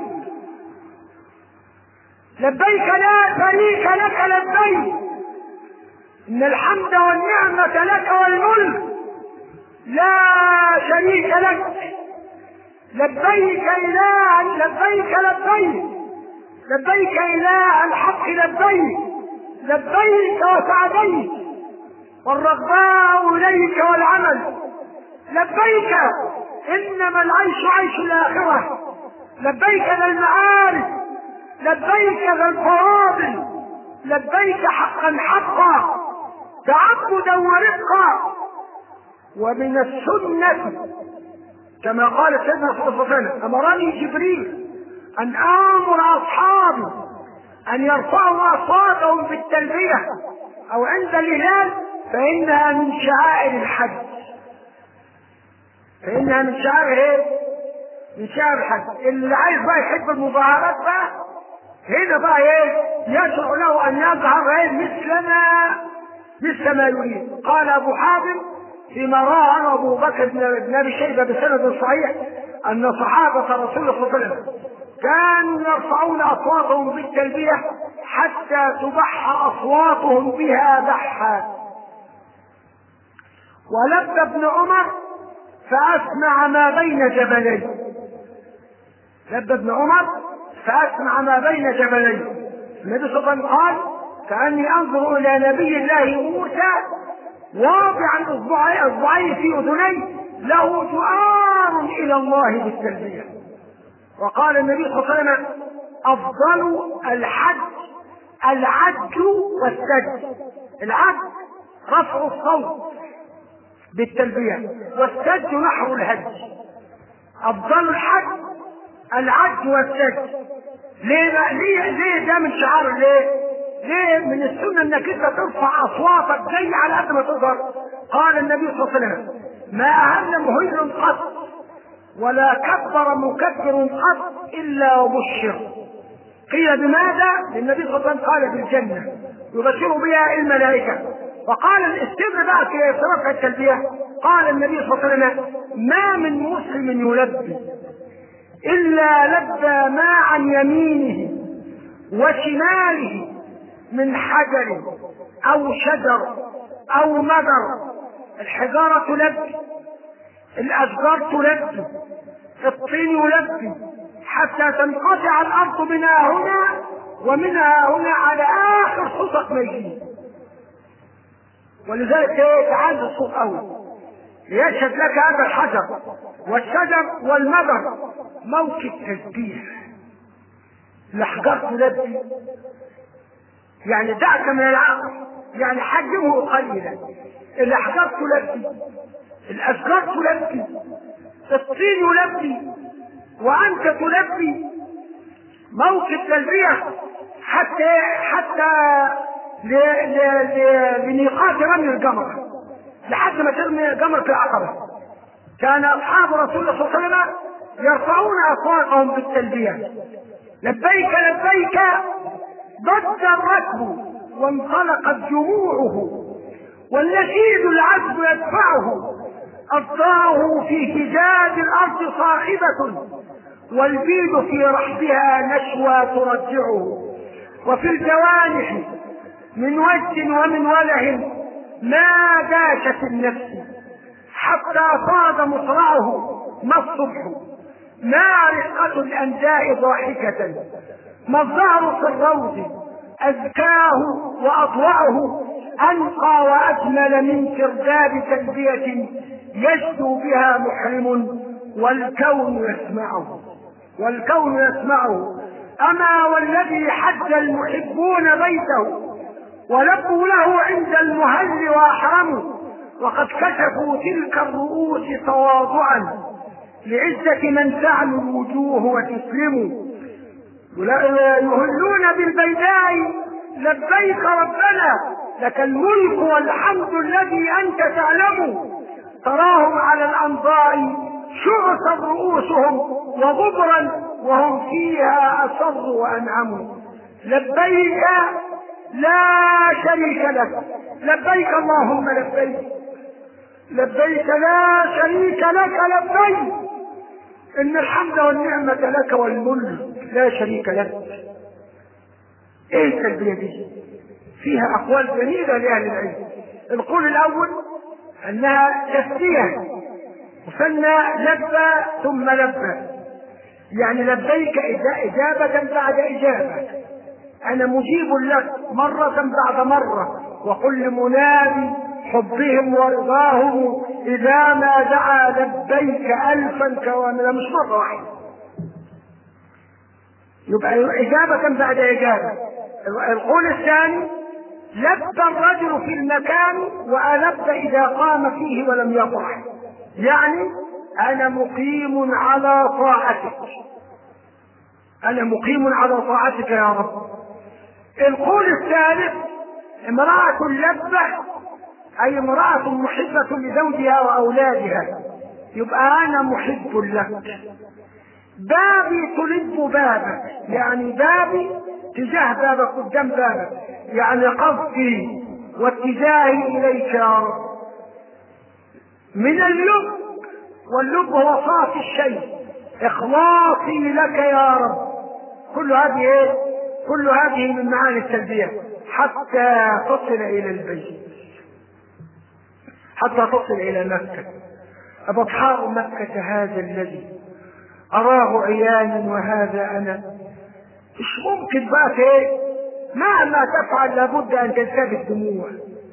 لبيك لا شريك لك لبيك، إن الحمد والنعمة لك والملك لا شريك لك. لبيك إله، لبيك لبيك، لبيك إله الحق لبيك، لبيك وسعديك والرغباء إليك والعمل. لبيك إنما العيش عيش الآخرة. لبيك ذا المعارف، لبيك ذا الفواضل، لبيك حقا حقا تعبدا ورقا. ومن السنة كما قال سيدنا صلى الله عليه وسلم: أمرني جبريل أن آمر أصحابي أن يرفعوا أصواتهم بالتلبية أو عند الهلال، فإنها من شعائر الحج. فإنها من شعائر إيه؟ من شعائر الحج. اللي عايز بقى يحب المظاهرات بقى هنا بقى إيه؟ يشرع له أن يظهر إيه؟ مثل ما مثل ما يريد. قال أبو حاتم فيما روى عنه أبو بكر بن أبي شيبة بسند صحيح أن صحابة رسول الله صلى الله عليه وسلم كانوا يرفعون أصواتهم بالتلبية حتى تبح أصواتهم بها بحا. ولبى ابن عمر فأسمع ما بين جبلين. لبى ابن عمر فأسمع ما بين جبلين. النبي صلى الله عليه وسلم قال: كأني أنظر إلى نبي الله موسى واضعا اصبعيه في اذنيه له جؤار الى الله بالتلبيه. وقال النبي صلى الله عليه وسلم: افضل الحج العج والسج. العج رفع الصوت بالتلبيه، والسج نحو الهج. افضل الحج العج والسج. ليه ليه ليه ده من شعار ليه؟ ليه من السنة انك انت ترفع اصواتك زي على قد ما تقدر. قال النبي صلى الله عليه وسلم: ما اهل مهل قط ولا كبر مكبر قط الا وبشر. قيل بماذا؟ للنبي صلى الله عليه وسلم قال: بالجنة يبشر بها الملائكة. وقال السر بقى في رفع التلبية، قال النبي صلى الله عليه وسلم: ما من مسلم يلبي الا لبى ما عن يمينه وشماله من حجر او شجر او مدر. الحجارة تلبي، الاشجار تلبي، الطين يلبي، حتى تنقطع الارض منها هنا ومنها هنا على اخر صوتك ما يجي. ولذلك تعالى الصوت اول ليشهد لك هذا الحجر والشجر والمدر موكب تسبيح. الاحجار تلبي، يعني دعك من العقل، يعني حجمه قليلا. الاحجار تلبي، الاشجار تلبي، الطين يلبي، وانت تلبي. موكب تلبيه حتى حتى لميقات رمي الجمر، لحد ما ترمي الجمر في العقبه. كان اصحاب رسول الله صلى الله عليه وسلم يرفعون اصواتهم بالتلبيه: لبيك لبيك ضج الركب وانطلقت جموعه، والنشيد العذب يدفعه، أصداره في فجاج الأرض صاخبة، والبيد في رحبها نشوى ترجعه. وفي الجوانح من وجد ومن وله ما داشت النفس، حتى صاد مصرعه ما الصبح، ما رقة الأنجاء ضاحكة، ما الظهر في الروض أزكاه وأضوعه، أنقى وأجمل من سرداب تلبية يشدو بها محرم والكون يسمعه، والكون يسمعه. أما والذي حج المحبون بيته ولبوا له عند المهل وأحرموا، وقد كشفوا تلك الرؤوس تواضعا لعزة من تعلو الوجوه وتسلموا، يهلون بالبيداء لبيك ربنا لك الملك والحمد الذي أنت تعلم. تراهم على الأنضاء شعثا رؤوسهم وغبرا وهم فيها أصروا وأنعموا. لبيك لا شريك لك، لبيك اللهم لبيك، لبيك لا شريك لك لبيك إن الحمد والنعمة لك والملك لا شريك لك. إيه التلبية دي؟ فيها أقوال جميلة لأهل العلم. القول الأول أنها تسلية، وثنى لبى ثم لبى، يعني لبيك إجابة بعد إجابة، أنا مجيب لك مرة بعد مرة، وقل لمنادي حبهم ورضاهم إذا ما دعا لبيك ألفا كواملا، مش مرة واحدة، يبقى إجابة بعد إجابة. القول الثاني لبى الرجل في المكان وألب إذا قام فيه ولم يطرح، يعني أنا مقيم على طاعتك، أنا مقيم على طاعتك يا رب. القول الثالث امرأة لبة أي امرأة محبة لزوجها وأولادها، يبقى أنا محب لك. بابي تلب بابك، يعني بابي تجاه بابك قدام بابك، يعني قصدي واتجاهي إليك يا رب. من اللب، واللب هو صافي الشيء، إخلاصي لك يا رب. كل هذه إيه؟ كل هذه من معاني التلبية حتى تصل إلى البيت، حتى تصل إلى مكة. أبطحاء مكة هذا الذي أراه عيانا وهذا أنا، مش ممكن بقى إيه؟ مهما تفعل لابد أن تنساب الدموع.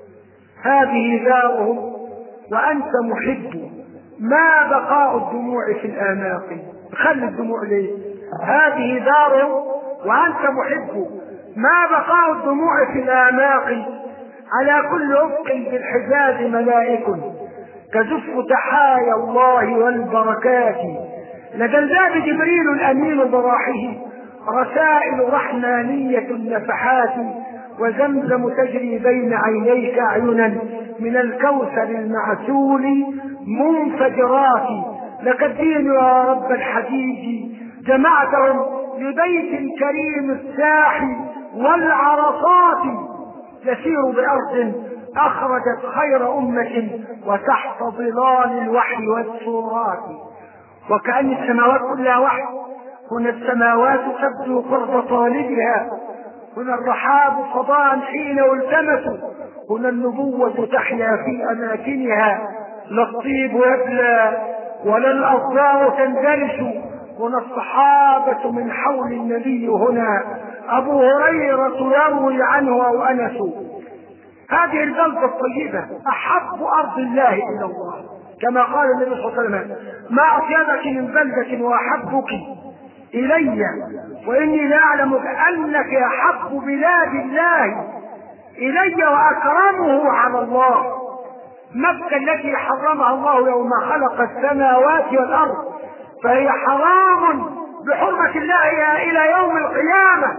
هذه دارهم وأنت محب، ما بقاء الدموع في الآناق؟ خلي الدموع ليه؟ هذه دارهم وأنت محب، ما بقاء الدموع في الآناق؟ على كل أفق بالحجاز ملائك كزف تحايا الله والبركات، لدى الباب جبريل الأمين براحه رسائل رحمانية النفحات، وزمزم تجري بين عينيك أعينا من الكوثر المعسول منفجرات. لك الدين يا رب الحديد جمعتهم لبيت كريم الساحي والعرصات، يسير بأرض أخرجت خير أمة وتحت ظلال الوحي والسورات. وكأن السماوات كلها وحي، هنا السماوات تبدو قرب طالبها، هنا الرحاب صداعا حين التمسوا، هنا النبوة تحيا في أماكنها، لا الطيب يبلى ولا الأصدار تندلس، هنا الصحابة من حول النبي، هنا أبو هريرة يروي عنه أو أنس. هذه البلدة الطيبة أحب أرض الله إلى الله، كما قال النبي صلى الله عليه وسلم ما أطيبك من بلدة وأحبك إلي، وإني لأعلم أنك أحب بلاد الله إلي وأكرمه على الله. مكة التي حرمها الله يوم خلق السماوات والأرض، فهي حرام بحرمة الله إلى يوم القيامة،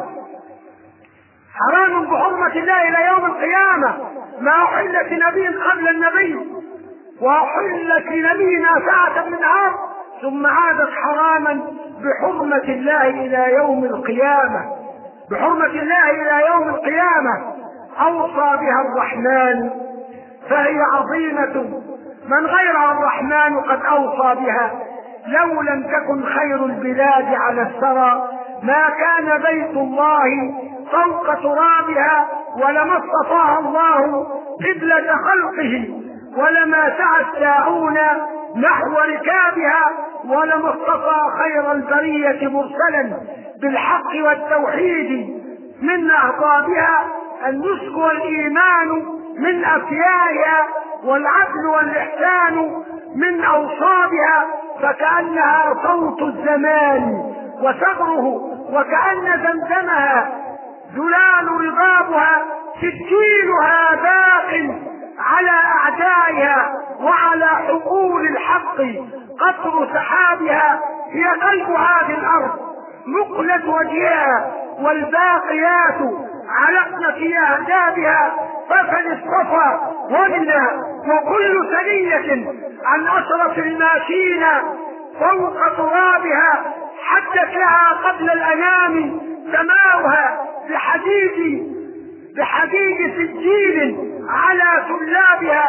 حرام بحرمة الله إلى يوم القيامة. ما أحلت لنبي قبل النبي وأحلت لنبينا ساعة من نهار، ثم عادت حراما بحرمة الله إلى يوم القيامة، بحرمة الله إلى يوم القيامة. أوصى بها الرحمن فهي عظيمة، من غير الرحمن قد أوصى بها. لو لم تكن خير البلاد على الثرى ما كان بيت الله فوق ترابها، ولما استطاع الله قبلة خلقه، ولما سعى الساعون نحو ركابها، ولما استطاع خير البرية مرسلا بالحق والتوحيد من أعقابها النسك والإيمان من أفيائها، والعدل والإحسان من أوصابها، فكأنها صوت الزمان وثغره، وكأن زمزمها زلال رضابها، سجيلها باق على أعدائها وعلى حقول الحق، قطر سحابها هي قلب هذه الأرض، مقلة وجهها والباقيات علقن في أهدابها، ففل الصفا ومنى وكل ثنية عن أشرف الماشين فوق ترابها، حدت لها قبل الأنام سماؤها بحديد بحديد سجيل على سلابها،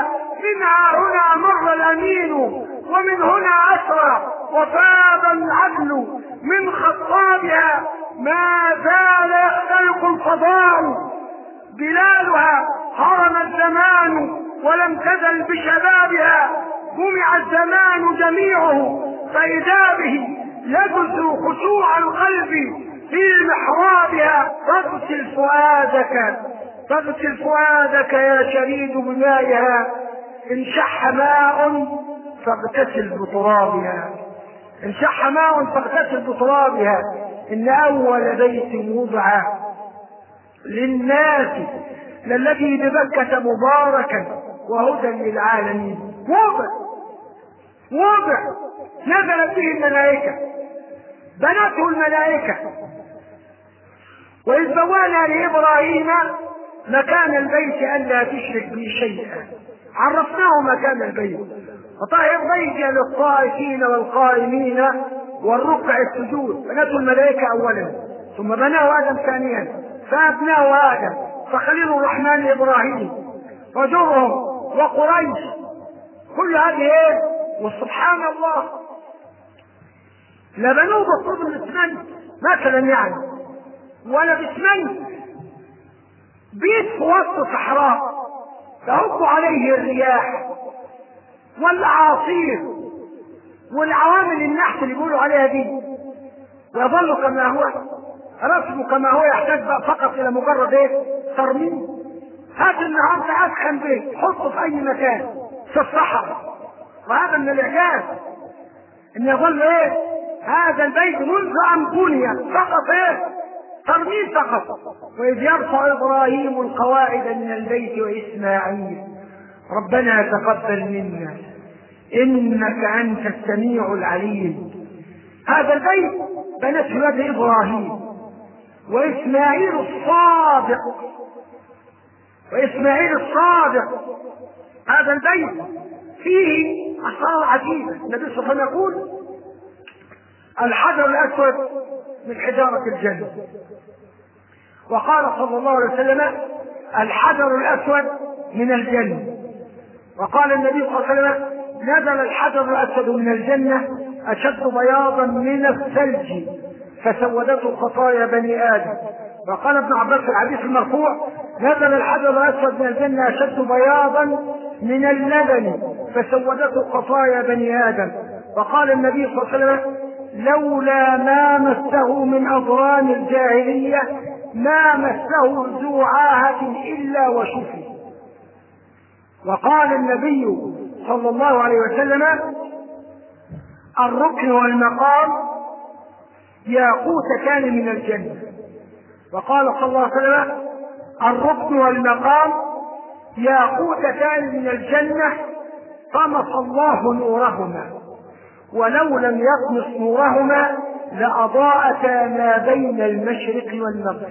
منها هنا مر الأمين ومن هنا أسرى وفاض العدل من خطابها، ما زال يختلق الفضاء بلالها، هرم الزمان ولم تزل بشبابها، جمع الزمان جميعه فإذا به يجز خشوع القلب في محرابها. فاغسل فؤادك فاغسل فؤادك يا شريد بمائها، إن شح ماء فاغتسل بترابها، إن شح ماء فاغتسل بترابها. إن أول بيت وضع للناس للذي ببكة مباركا وهدى للعالمين. وضع وضع نزلت به الملائكة، بنته الملائكة. وإذ بوانا لإبراهيم مكان البيت ألا تشرك بي شيئا، عرفناه مكان البيت، وطهر بيتي للطائفين والقائمين والركع السجود. بنته الملائكة أولا، ثم بناه آدم ثانيا، فأبناه آدم، فخليل الرحمن إبراهيم، وجرهم وقريش، كل هذه ايه؟ وسبحان الله لا بنوه بالطب الاسمنت مثلا يعني، ولا باسمنت، بيت في وسط صحراء تهب عليه الرياح والأعاصير والعوامل النحت اللي بيقولوا عليها دي، ويظل كما هو رسمه كما هو، يحتاج بقى فقط الى مجرد ايه؟ ترميم. هات النهارده اسخن بيت حطه في اي مكان في الصحراء، وهذا من الاعجاز ان يظل ايه؟ هذا البيت منذ ان بني فقط ايه؟ ترميم فقط. واذ يرفع ابراهيم القواعد من البيت واسماعيل ربنا تقبل منا انك انت السميع العليم. هذا البيت بنته يد ابراهيم واسماعيل الصادق، واسماعيل الصادق. هذا البيت فيه اسرار عجيبه. النبي صلى الله عليه وسلم يقول الحجر الاسود من حجاره الجنه، وقال صلى الله عليه وسلم الحجر الاسود من الجنه، وقال النبي صلى الله عليه وسلم نزل الحجر الاسود من الجنه اشد بياضا من الثلج فسودته خطايا بني ادم. وقال ابن عباس في الحديث المرفوع نزل الحجر الاسود من الجنه اشد بياضا من اللبن فسودته خطايا بني ادم. وقال النبي صلى الله عليه وسلم لولا ما مسه من اضران الجاهليه ما مسه ذو عاهه الا وشفي. وقال النبي صلى الله عليه وسلم الركن والمقام ياقوتان من الجنه. وقال صلى الله عليه وسلم الركن والمقام ياقوتان من الجنه طمس الله نورهما ولو لم يطمس نورهما لأضاءتا ما بين المشرق والمغرب.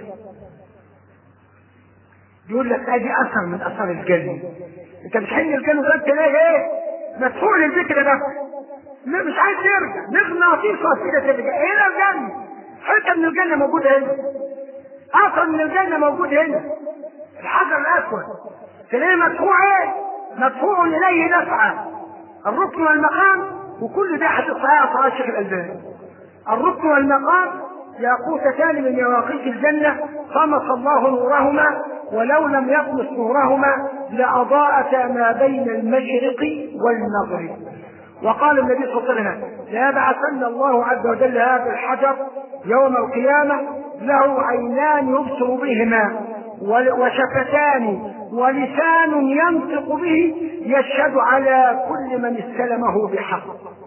يقول لك ادي اثر من اثار الجنه. انت مش حين الجنه ده تلاقي ايه؟ مدفوع للذكر ده، مش عايز يرجع، مغناطيس وسيله ترجع. هنا الجنه، حته من الجنه موجوده هنا، اثر من الجنه موجود هنا. الحجر الاسود تلاقيه مدفوع ايه؟ مدفوع اليه دفعه. الركن والمقام، وكل ده حديث صحيح عن الشيخ الألباني. الركن والمقام ياقوتان من يواقيت الجنة طمس الله نورهما ولو لم يطمس نورهما لأضاءتا ما بين المشرق والمغرب. وقال النبي صلى الله عليه وسلم ليبعثن الله عز وجل هذا الحجر يوم القيامة له عينان يبصر بهما وشفتان ولسان ينطق به يشهد على كل من استلمه بحق.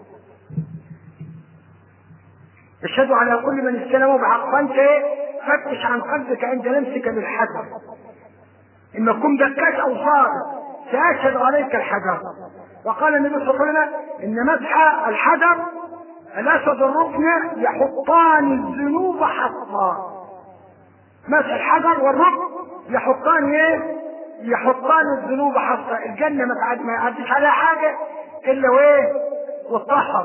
يشهد على كل من استلمه بحق. فانت فتش عن قلبك عند لمسك بالحجر، اما تكون دكاك او صادق سيشهد عليك الحجر. وقال النبي صلى الله عليه وسلم ان مسح الحجر الاسود الركن يحطان الذنوب حطا. مسح الحجر والركن يحطان ايه؟ يحطان الذنوب حطا. الجنه ما يعديش عليها حاجه الا وايه؟ والطهر.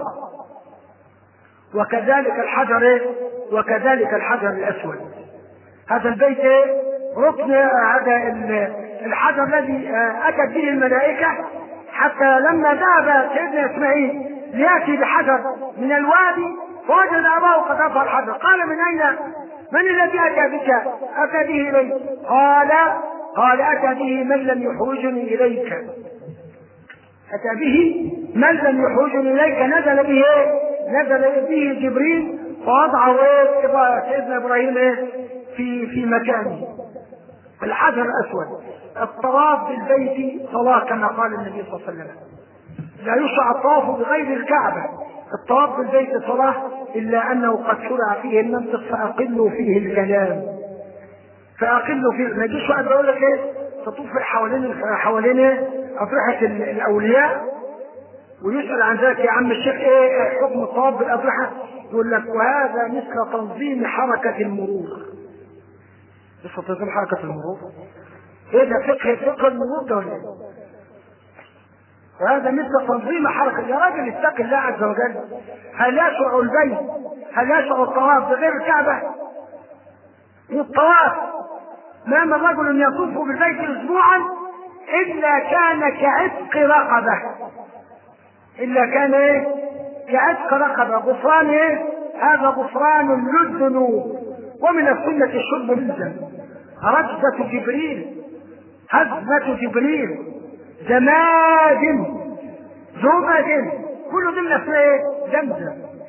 وكذلك الحجر ايه؟ وكذلك الحجر الاسود. هذا البيت ايه؟ ركن. هذا الحجر الذي اتت به الملائكه حتى لما ذهب سيدنا اسماعيل لياتي بحجر من الوادي فوجد اباه قد رفع الحجر. قال من اين؟ من الذي اتى بك؟ اتى به اليك. قال قال اتى به من لم يحوجني اليك. اتى به من لم يحوجني اليك. نزل به ايه؟ نزل به جبريل فوضعه ايه؟ سيدنا ابراهيم ايه؟ في في مكانه الحجر الاسود. الطواف بالبيت صلاه كما قال النبي صلى الله عليه وسلم. لا يشرع الطواف بغير الكعبه. الطواف بالبيت صلاه الا انه قد شرع فيه المنطق فاقلوا فيه الكلام. فاقلوا فيه ما يجيش واحد يقول لك ايه؟ تطوف حوالين حوالين اضرحه الاولياء ويسال عن ذلك يا عم الشيخ ايه حكم الطواف بالاضرحه؟ يقول لك وهذا مثل تنظيم حركه المرور. مثل تنظيم حركه المرور؟ ايه ده فقه فقه المرور ده ولا ايه؟ وهذا مثل تنظيم حركه. يا راجل اتق الله عز وجل. هل يشرع البيت هل يشرع الطواف بغير الكعبه؟ الطواف ما من رجل يطوف بالبيت اسبوعا الا كان كعتق رقبه. الا كان ايه؟ كعتق رقبه. غفران ايه؟ هذا غفران للذنوب. ومن السنه الشرب بالذنب. رجزه جبريل هزمه جبريل زماد زبد كل ضمن اسمه ايه؟ زمزم.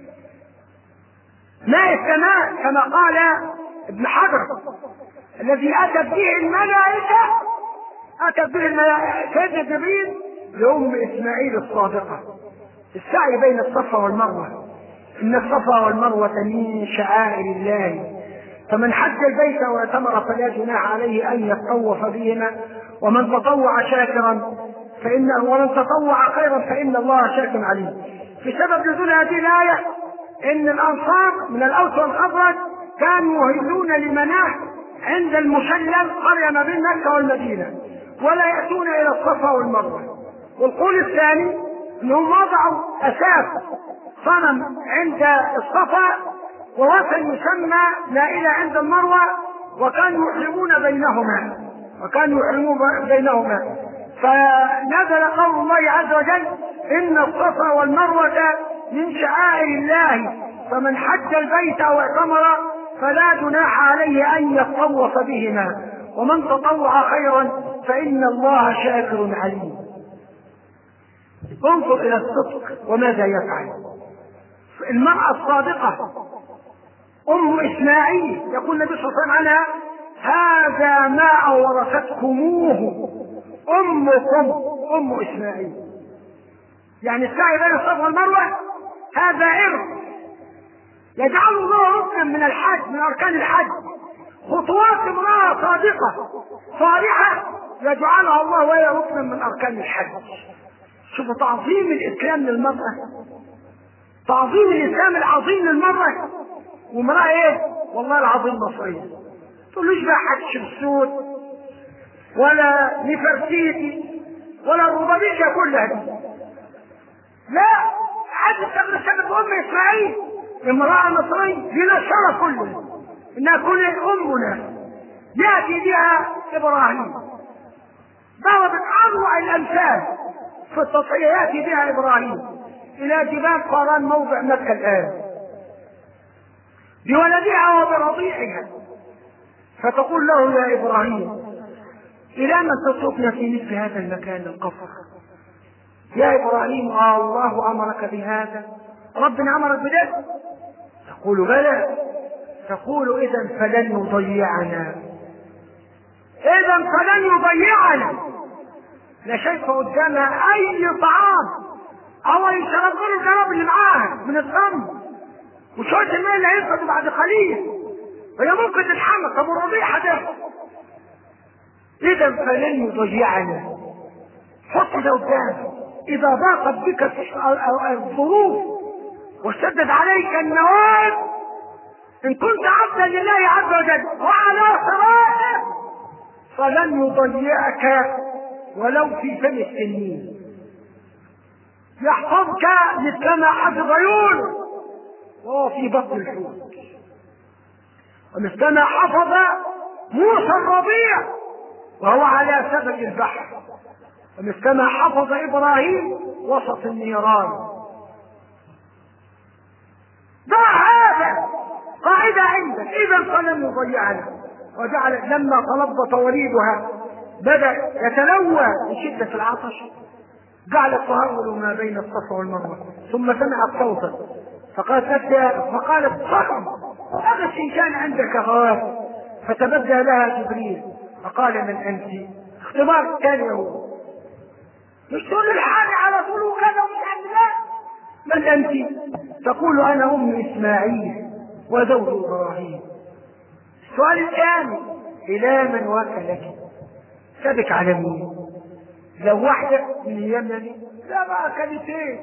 ماء السماء كما قال ابن حجر الذي اتت به الملائكه اتت به الملائكه سيدنا جبريل لام اسماعيل الصادقه. السعي بين الصفا والمروه. ان الصفا والمروه من شعائر الله فمن حج البيت واعتمر فلا جناح عليه ان يتطوف بهما ومن تطوع شاكرا فانه ومن تطوع خيرا فان الله شاكر عليم. في سبب نزول هذه الايه ان الانصار من الاوس والخزرج كانوا يهلون لمناه عند المشلل قريه ما بين مكه والمدينه ولا ياتون الى الصفا والمروه. والقول الثاني انهم وضعوا اساس صنم عند الصفا ووثن يسمى نائلة عند المروة وكانوا يحرمون بينهما وكانوا يحرمون بينهما. فنزل قول الله عز وجل إن الصفا والمروة من شعائر الله فمن حج البيت أو اعتمر فلا جناح عليه أن يطوف بهما ومن تطوع خيرا فإن الله شاكر عليم. انظر إلى الصدق وماذا يفعل المرأة الصادقة أم إسماعيل. يقول النبي صلى الله عليه وسلم عنها هذا ما أورثتكموه أمكم أم إسماعيل. يعني السعي بين الصفا والمروة هذا إرث يجعل الله ركنا من الحج من أركان الحج. خطوات امرأة صادقة صالحة يجعلها الله وهي ركنا من أركان الحج. شوفوا تعظيم الإسلام للمرأة. تعظيم الإسلام العظيم للمرأة. وامرأة ايه؟ والله العظيم مصرية. تقولوش بقى حدش بالسود ولا نفرتيتي ولا الربابيكة كلها دي. لا حد تقدر شبك ام اسماعيل امرأة مصرية لنا الشرف كله انها تكون امنا ياتي بها ابراهيم. ضربت اروع الامثال في التضحية ياتي بها ابراهيم الى جبال قاران موضع مكة الان بولدها وبرضيعها فتقول له يا ابراهيم الى من تتركنا في مثل هذا المكان القفر؟ يا ابراهيم آه الله امرك بهذا؟ ربنا امرك بذلك؟ تقول بلى. تقول اذا فلن يضيعنا اذا فلن يضيعنا. لا شايفه قدامها اي طعام او يشربوا الجراب اللي معاها من الخمر وشوية الماء اللي هينفذوا بعد قليل وهي ممكن تتحمل. طب الرضيعة ده إذا فلن يضيعنا. حط ده قدامك. إذا ضاقت بك الظروف واشتدت عليك النوائب إن كنت عبدا لله عز وجل وعلى صراطه فلن يضيعك ولو في فم السنين. يحفظك مثلما حفظ يونس وهو في بطن الحوت ومثلما حفظ موسى الرضيع وهو على سبك البحر. مثلما حفظ إبراهيم وسط النيران. ضع هذا قاعدة عندك، إذا فلم يضيعنا. وجعل لما تلبط وليدها بدأ يتلوى من شدة العطش، جعلت تهرول ما بين الصفا والمروة، ثم سمعت صوتا فقالت فقالت صخم هذا إن كان عندك هواه. فتبدى لها جبريل فقال من أنت؟ اختبار كان هو، مش تقول الحالي على طول وكذا ومش عند الله. من أنت؟ تقول أنا أم إسماعيل وزوج إبراهيم. السؤال الثاني إلى من وكلك؟ سبك على مين؟ لو واحدة من اليمن لا بقى كلمتين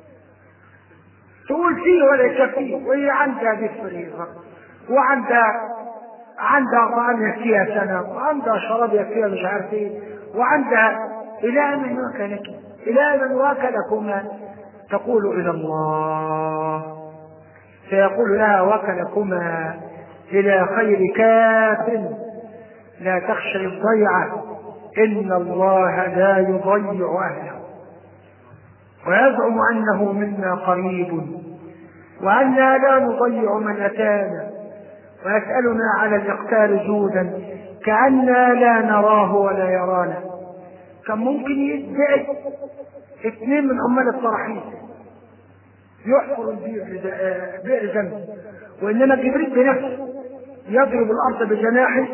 تقول فيه ولا يكفيه، وهي عندها بيت فريضة وعندها عندها طعام يكفيها سنة وعندها شراب يكفيها مش عارف ايه وعندها. إلى من وكلك؟ إلى من وكلكما؟ تقول إلى الله. فيقول لها وكلكما إلى خير كاف لا تخشى الضيعة إن الله لا يضيع أهله. ويزعم أنه منا قريب وأنا لا نضيع من أتانا ويسألنا على الإقتال جودا كأننا لا نراه ولا يرانا. كان ممكن يدعي اثنين من عمال الطرحين يحفر بئر زمزم، وإنما جبريل بنفسه يضرب الأرض بجناحه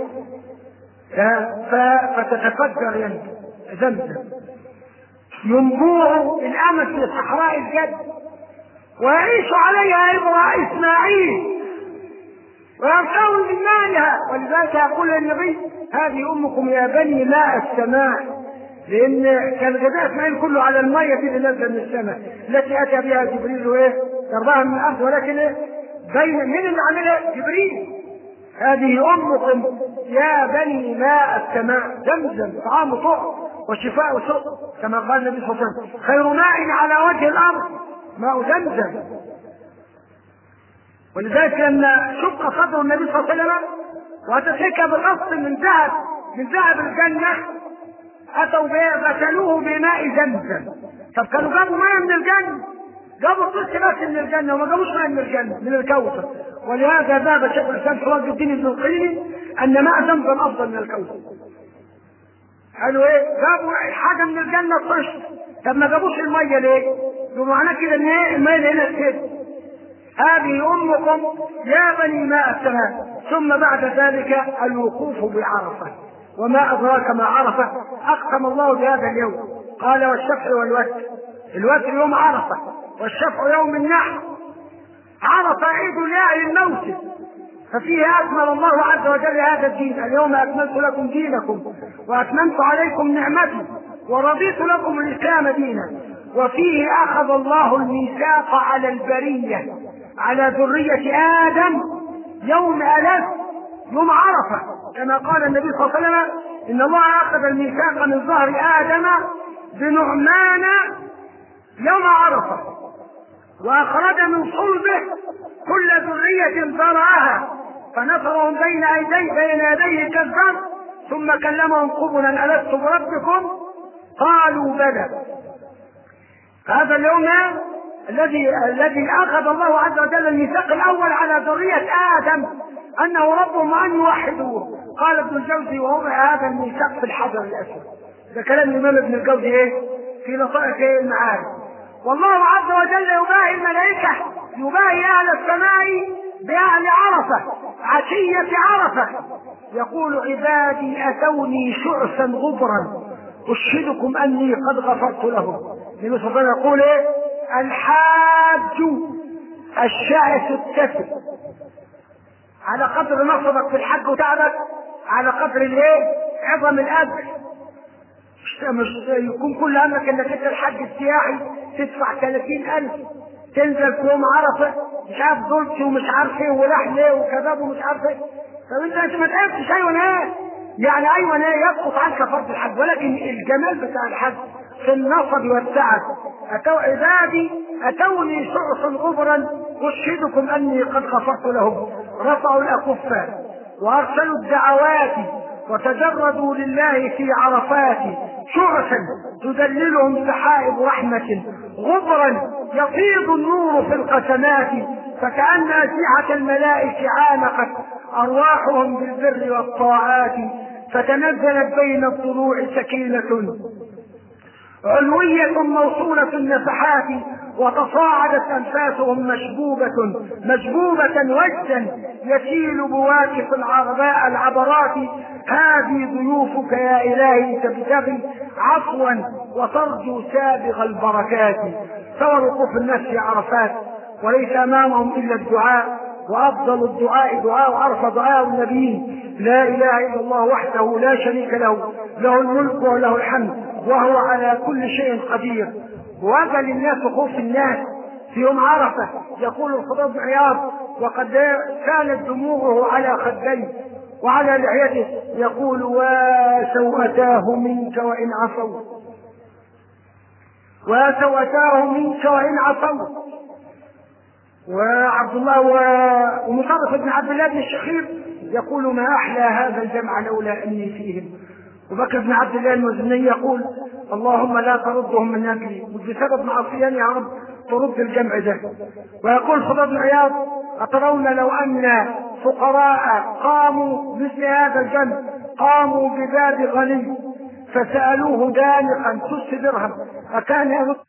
فتتفجر زمزم ينبوع الأمس في صحراء الجد ويعيش عليها إبراهيم إسماعيل ويرتوي من مالها. ولذلك يقول النبي هذه أمكم يا بني ماء السماء، لأن كان غذاء إسماعيل كله على المية دي اللي نزل من السماء التي أتى بها جبريل وإيه يرضاها من الأرض، ولكن إيه بين من اللي عملها؟ جبريل. هذه أمكم يا بني ماء السماء، زمزم طعام طهر وشفاء وسق كما قال النبي صلى الله عليه وسلم خير ماء على وجه الأرض ماء زمزم. ولذلك لما شق صدر النبي صلى الله عليه وسلم وتسك بقص من ذهب من ذهب الجنة أتوا به غسلوه بماء زمزم. طب كانوا جابوا ماء من الجنة، جابوا طلس بس من الجنة وما جابوش ماء من الجنة من الكوثر. ولهذا ذهب شيخ الإسلام سراج الدين ابن القيم أن ماء زمزم أفضل من الكوثر. قالوا ايه؟ جابوا حاجة من الجنة طش، طب ما جابوش المية ليه؟ بمعنى كده ان ايه المية هنا كده. هذه أمكم يا بني ماء السماء. ثم بعد ذلك الوقوف بعرفة. وما أدراك ما عرفة؟ أقسم الله بهذا اليوم قال والشفع والوتر. الوتر يوم عرفة والشفع يوم النحر. عرفة عيد لأهل الموت ففيه أكمل الله عز وجل هذا الدين. اليوم أكملت لكم دينكم وأتممت عليكم نعمتي ورضيت لكم الإسلام دينا. وفيه أخذ الله الميثاق على البرية على ذرية آدم يوم ألف يوم عرفة، كما قال النبي صلى الله عليه وسلم إن الله أخذ الميثاق من ظهر آدم بنعمان يوم عرفة وأخرج من صلبه كل ذرية ذرعها فنصرهم بين أيديه بين يديه كالذر ثم كلمهم قبلا ألست بربكم قالوا بلى. هذا اليوم الذي الذي أخذ الله عز وجل الميثاق الأول على ذرية آدم أنه ربهم أن يوحدوه. قال ابن الجوزي ووضع هذا الميثاق في الحجر الأسود. ده كلام الإمام ابن الجوزي إيه؟ في لطائف إيه المعارف. والله عز وجل يباهي الملائكة يباهي أهل السماء بأهل عرفة عشية عرفة يقول عبادي أتوني شعثا غبرا أشهدكم أني قد غفرت لهم. النبي صلى الله عليه وسلم يقول إيه؟ الحاج الشعث التفل على قدر نصبك في الحج وتعبك على قدر الايه؟ عظم الاجر. مش مش يكون كل همك انك انت الحج السياحي تدفع ثلاثين ألف تنزل في يوم عرفه مش عارف دولتي ومش عارف ايه ولحم ايه وكباب ومش عارف ايه. طب انت انت ما تعرفش ايوه ايه؟ يعني ايوه ايه يسقط عنك فرض الحج، ولكن الجمال بتاع الحج في النصب والسعد. أتوا عبادي أتوني شعثا غبرا أشهدكم أني قد غفرت لهم. رفعوا الأكف وأرسلوا الدعوات وتجردوا لله في عرفات شرشا تدللهم سحائب رحمة غبرا يفيض النور في القسمات، فكأن أجنحة الملائكة عانقت أرواحهم بالبر والطاعات، فتنزلت بين الضلوع سكينة علوية موصولة النفحات، وتصاعدت أنفاسهم مشبوبة مشبوبة وجدا يسيل بواكف العرباء العبرات. هذه ضيوفك يا إلهي تبتغي عفوا وترجو سابغ البركات. سوى وقوف الناس في عرفات وليس أمامهم إلا الدعاء، وأفضل الدعاء دعاء وأرفع دعاء النبيين: لا إله إلا الله وحده لا شريك له، له الملك وله الحمد وهو على كل شيء قدير. وأجل الناس وخوف الناس في يوم عرفة. يقول الفضيل بن عياض: وقد كانت دموعه على خديه وعلى لحيته، يقول: وسوءتاه منك وإن عصوا، وسوءتاه منك وإن عصوا. وعبد الله ومصرف بن عبد الله بن الشخير يقول: ما أحلى هذا الجمع لولا أني فيهم. وبكر بن عبد الله المزني يقول: اللهم لا تردهم من أجلي، وبسبب معصياني يا رب ترد الجمع ده. ويقول فضل بن عياض: أترون لو أن فقراء قاموا مثل هذا الجمع، قاموا بباب غني فسألوه دانقا تس درهم، أكان